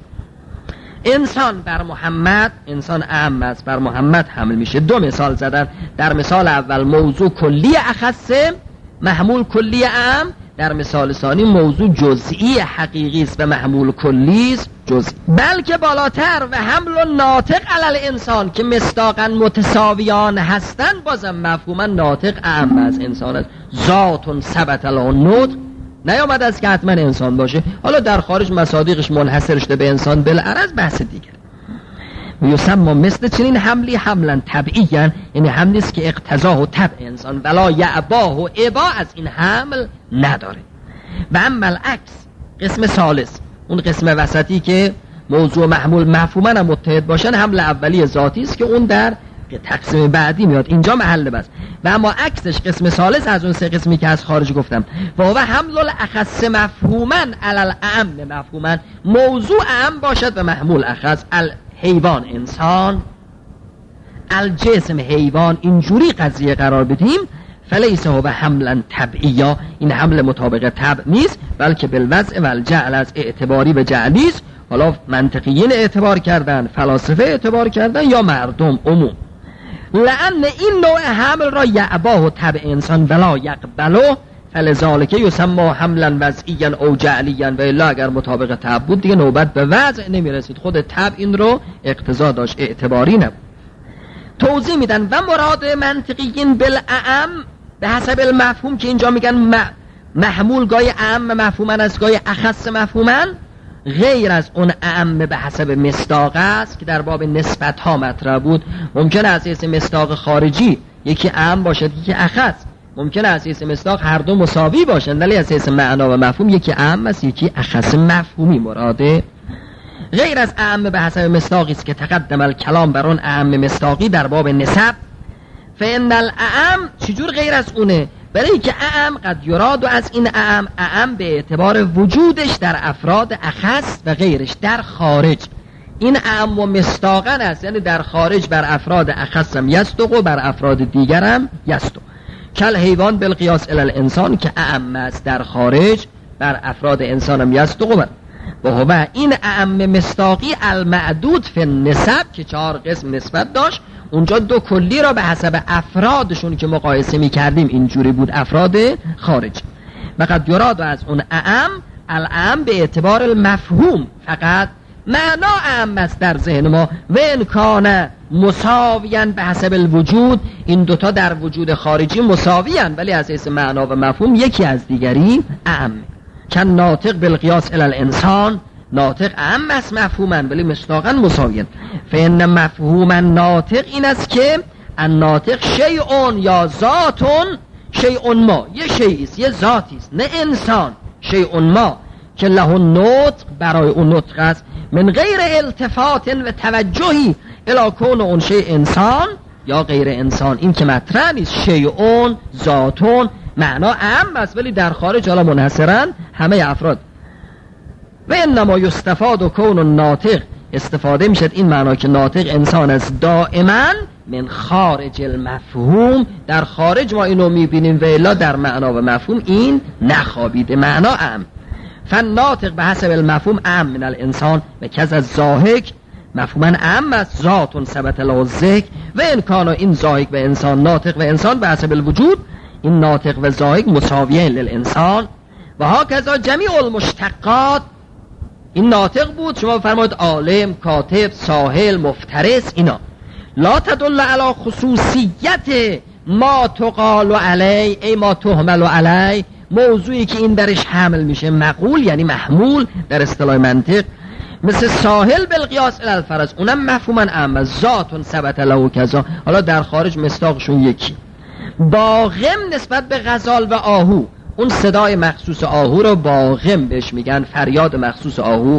انسان بر محمد، انسان اعم است بر محمد حمل میشه. دو مثال زدن، در مثال اول موضوع کلی اخصه محمول کلی اعم، در مثال ثانی موضوع جزئی حقیقی است و محمول کلی است جزئی. بلکه بالاتر و حمل ناطق علی الانسان که مصداقا متساویان هستند، بازم مفهوما ناطق اعم از انسان است. ذات ثبت له النطق، نیامد است که حتما انسان باشه، حالا در خارج مصادیقش منحصر شده به انسان، بالعرض بحث دیگر. یسمى مثل چنین حملی حملا طبعیا، یعنی حملی است که اقتضاه و طبع انسان، ولا یعباه و عبا از این حمل نداره. و اما العکس، قسم ثالث، اون قسم وسطی که موضوع محمول مفهوما هم متحد باشن، حمل اولی ذاتی است که اون در تقسیم بعدی میاد، اینجا محل بس. و اما عکسش قسم ثالث از اون سه قسمی که از خارج گفتم، و هو حمل الاخص مفهوما علی الاعم مفهوما، موضوع اعم باشد و محمول اخص، حیوان انسان، الجسم حیوان، اینجوری قضیه قرار بدیم، فلیس هو حملا طبعیا، این حمل مطابق طبع نیست، بلکه بالوضع و الجعل، از اعتباری به جعلی است. حالا منطقیین اعتبار کردن، فلاسفه اعتبار کردن، یا مردم عموم. لأن این نوع حمل را یعباه طبع انسان ولا یقبله، فلذالک یسمى حملا وضعیا او جعلیا، و الا اگر مطابق طبع بود دیگه نوبت به وضع نمیرسید، خود طبع این رو اقتضا داشت، اعتباری نبود. توضیح میدن و مراد منطقیین بالاعم به حسب المفهوم، که اینجا میگن محمول گاهی اعم مفهوما است، گاهی اخص مفهوما، غیر از اون اعم به حسب مصداق است که در باب نسبت ها مطرح بود. ممکنه از حیث مصداق خارجی یکی اعم باشد یکی اخص، ممکنه از حیث مصداق هر دو مساوی باشند، ولی از حیث معنا و مفهوم یکی اعم است یکی اخص مفهومی مراده. غیر از اعم به حسب مصداقی است که تقدم الکلام بر اون اعم مصداقی در باب نسب. فإن الاعم چجور غیر از اونه؟ برای که اعم قد یراد، و از این اعم به اعتبار وجودش در افراد اخص و غیرش در خارج، این اعم و مصداقا است، یعنی در خارج بر افراد اخص هم یصدق و بر افراد دیگر هم یصدق. کل حیوان بالقیاس الی الانسان، که اعم است در خارج بر افراد انسان هم یصدق، و هو این اعم مصداقی المعدود فی النسب که 4 قسم نسبت داشت، اونجا 2 کلی را به حسب افرادشون که مقایسه می کردیم اینجوری بود، افراد خارج. فقط یراد از اون اعم، الاعم به اعتبار المفهوم، فقط معنا اعم است در ذهن ما. و ان کان مساویاً به حسب الوجود، این دوتا در وجود خارجی مساویاً ولی از حیث معنا و مفهوم یکی از دیگری اعم. کن ناطق بالقیاس الی الانسان، ناطق اعم است مفهوماً ولی مصداقاً مساویاً. فان مفهوم الناطق این است که الناطق شیء یا ذات، شیء ما، یه شیئی است، یه ذاتی است، نه انسان. شیء ما که له النطق، برای اون نطق است، من غیر التفات و توجهی الی کون اون شیء انسان یا غیر انسان. این که مطرح نیست. شیء ذاتون معنا اعم است ولی در خارج حالا منحصرا همه افراد. و انما یستفاد و کون الناطق، استفاده میشد این معنا که ناطق انسان است دائما من خارج المفهوم، در خارج ما اینو میبینیم و الا در معنا و مفهوم این نخوابیده. معنا اعم. فالناطق به حسب المفهوم اعم من الانسان و کذا الضاحک، مفهوما اعم است ذات ثبت له الذکر. و ان کان، این ضاحک و انسان، ناطق و انسان به حسب الوجود، این ناطق و ضاحک مساویین للانسان. و هکذا جمیع المشتقات، این ناطق بود، شما فرمایید عالم، کاتب، ساحل، مفترس، اینا لا تدل علی خصوصیت ما تقال علی، ای ما تحمل علی، موضوعی که این درش حمل میشه، مقول یعنی محمول در اصطلاح منطق. مثل ساحل بالقیاس الی الفرس، اونم مفهوما اعم، ذات ثبت له کذا. حالا در خارج مصداقشون یکی. باغم نسبت به غزال و آهو، اون صدای مخصوص آهو رو باغم بهش میگن، فریاد مخصوص آهو.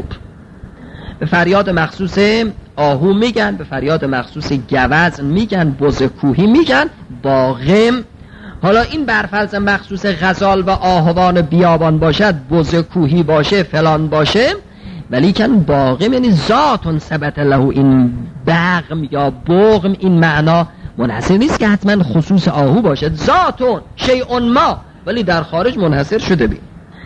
به فریاد مخصوص آهو میگن، به فریاد مخصوص گوزن میگن، بز کوهی میگن باغم. حالا این برفرض مخصوص غزال و آهوان بیابان باشد، بز کوهی باشه، فلان باشه، ولی کن باغم یعنی ذات ثبت له، این بغم یا بغم این معنا منحصر نیست که حتما خصوص آهو باشد، ذاتون شیء ما، ولی در خارج منحصر شده بین.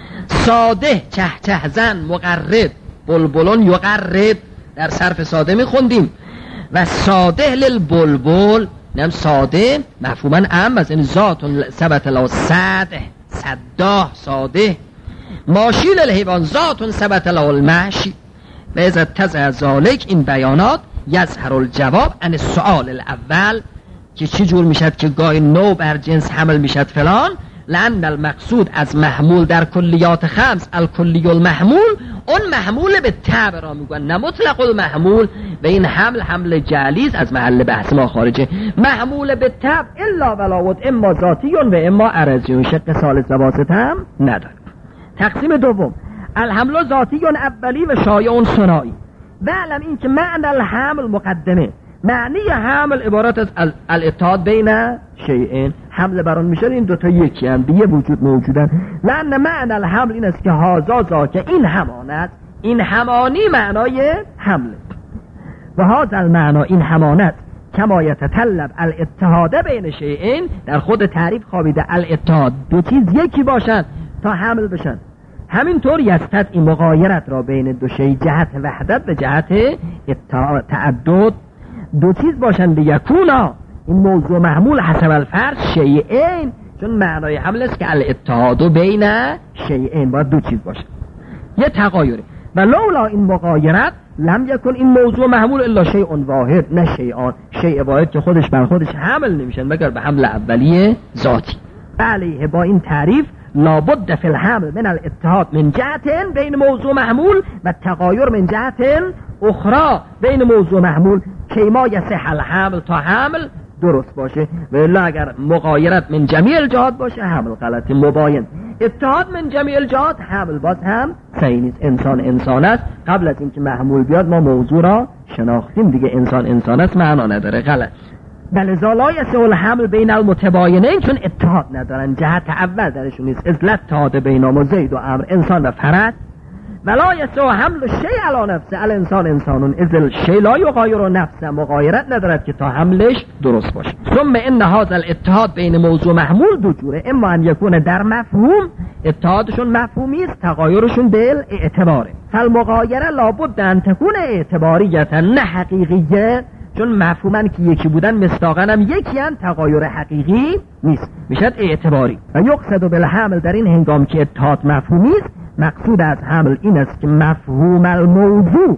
ساده چه زن مقرب، بلبلون یقرب، در صرف ساده میخوندیم. و ساده للبلبل، نم ساده مفهوما اعم از این ذات ثبت له ساده، صداه ساده. ماشی للحیوان ذات ثبت له المشی. و اذا تزه ذالک، این بیانات یظهر الجواب عن السؤال الاول، که چی جور میشد که گاهی نو بر جنس حمل میشد فلان. لأن المقصود از محمول در کلیات خمس الکلی المحمول، اون محمول به تبع را میگن، نه مطلق المحمول. و این حمل جعلیز از محل بحث ما خارجه. محمول به تبع الا ولاوت اما ذاتیون و اما عرضیون، شق ثالث و واسط هم نداره. تقسیم دوم، الحمل ذاتیون اولی و شایعون ثنایی. و علم این که معنی الحمل مقدمه، معنی حمل عبارت از الاتحاد بین شیئین، حمل بران میشه این دوتا یکی هم، بیه وجود موجودن. لأن معنی الحمل این است که هازا ذاکه، این همانت، این همانی معنای حمل. و هازا المعنا، این همانت، کما یتطلب الاتحاد بین شیئین، در خود تعریف خوابیده الاتحاد، دو چیز یکی باشن تا حمل بشن. همینطور یستد این مغایرت را بین دو شیء، جهت وحدت به جهت تعدد، دو چیز باشن بیکونا، این موضوع محمول حسب الفرض شیئین، چون معنای حمل است که الاتحاد بین شیئین، باید دو چیز باشن، یه تغایره. و لولا این مغایرت لم یکن این موضوع محمول الا شیء واحد، نه شیئان، شیء واحد که خودش بر خودش حمل نمیشن مگر به حمل اولیه ذاتی. علیه با این تعریف لابد فی الحمل من الاتحاد من جهت بین موضوع محمول و تغایر من جهت اخرى بین موضوع محمول، که ما یصح الحمل، تا حمل درست باشه. و الا اگر مغایرت من جمیع الجهات باشه حمل غلطی مباین، اتحاد من جمیع الجهات حمل باز هم صحیح نیست. انسان است، قبل از اینکه محمول بیاد ما موضوع را شناختیم دیگه، انسان است معنا نداره، غلط. بل لا یصح الحمل بین المتباینین، چون اتحاد ندارن، جهت اول درشون نیست. از اتحاد بین زید و عمرو، انسان و فرد. ولا یصح حمل شیء علی نفسه، الانسان انسانون، از الشیء لا یغایر نفسه، مغایرت ندارد که تا حملش درست باشه. ثم ان هذا الاتحاد بین موضوع محمول دو جوره، اما ان یکون در مفهوم، اتحادشون مفهومی است، تغایرشون به اعتباره. فالمغایره لابد ان تكون اعتباریه نه حقیقیه، چون مفهومن که یکی بودن مصداقاً هم یکی ان، تغایر حقیقی نیست، میشد اعتباری. و یقصد بالحمل، در این هنگام که اتحاد مفهومی است، مقصود از حمل این است که مفهوم الموضوع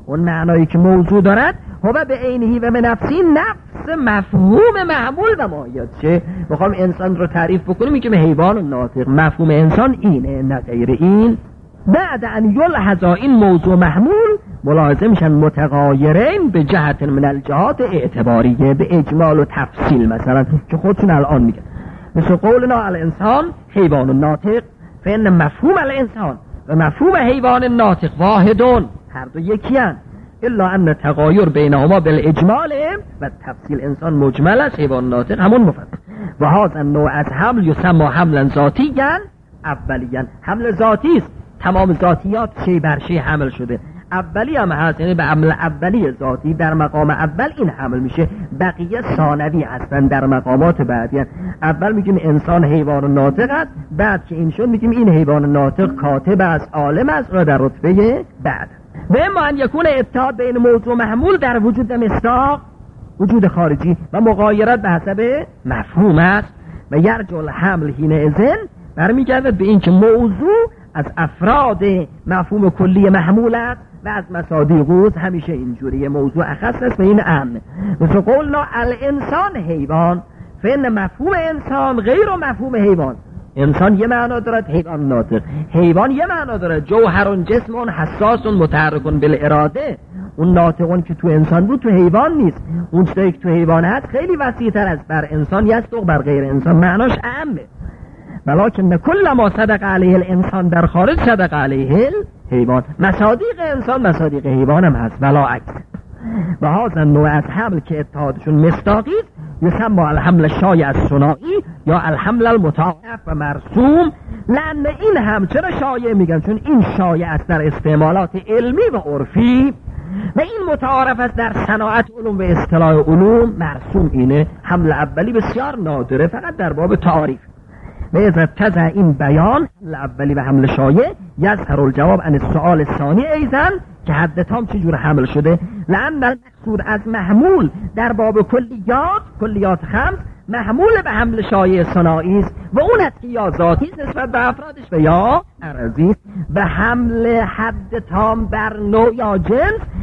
اون معنایی که موضوع دارد هو به عینه و به نفسی نفس مفهوم محمول و ماهیت. چه میخوام انسان رو تعریف بکنیم میگیم حیوان ناطق، مفهوم انسان اینه نه غیر این. بعد ان یلحظ این موضوع محمول ملاحظه میشن متغایرین به جهت من الجهات اعتباریه، به اجمال و تفصیل، مثلا که خودشون الان میگن مثل قولنا الانسان حیوان ناطق فإن مفهوم الانسان و مفهوم حیوان ناطق واحدون، هر دو یکی هن، الا ان تغایر بینهما بالاجمال و تفصیل. انسان مجمل است، حیوان ناطق همون مفصل. و هذا النوع از حمل یسمى حملا ذاتیا اولیاً، حمل ذاتی است، تمام ذاتیات شی بر شی حمل شده. اولی هم هست، یعنی به حمل اولی ذاتی در مقام اول این حمل میشه، بقیه ثانوی هستن در مقامات بعدی. اول میگیم انسان حیوان ناطق است، بعد که این شد میگیم این حیوان ناطق کاتب است، عالم است، را در رتبه بعد. و اما ان یکون اتحاد بین موضوع محمول در وجود مصداق، وجود خارجی و مغایرت به حسب مفهوم است. و یرجع الحمل حینئذ برمیگردد به این که موضوع از افراد مفهوم کلی محمول است و از مصادیق اوست. همیشه اینجوریه، موضوع اخص است و این عامه. مثل قولنا الانسان حیوان فإن مفهوم انسان غیر مفهوم حیوان. انسان یه معنا دارد، حیوان ناطق. حیوان یه معنا دارد، جوهر جسم حساس متحرک بالاراده. اون ناطقون که تو انسان بود تو حیوان نیست. اون چیزی که تو حیوان هست خیلی وسیع‌تر از بر انسان یصدق بر غیر انسان، معناش عامه. ولکن کل ما صدق علیه الانسان در خارج صدق علیه الحیوان. مصادیق انسان مصادیق حیوان هم هست ولا عکس. و هذا النوع از حمل که اتحادشون مصداقی است یسمى الحمل شایع الثنایی یا الحمل المتعارف و مرسوم. لأن این هم چرا شایع میگن؟ چون این شایع است در استعمالات علمی و عرفی و این متعارف است در صناعت علوم و اصطلاح علوم. مرسوم اینه، حمل اولی بسیار نادره، فقط در باب تعاریف. و اذا تضع این بیان اولی و حمل شایع یظهر الجواب عن السؤال الثانی ایضا که حد تام چجور حمل شده. لأن المقصود از محمول در باب کلیات خمس محمول به حمل شایع ثنایی است و اون است که یا ذاتی است نسبت به افرادش و یا عرضی است. به حمل حد تام بر نوع یا جنس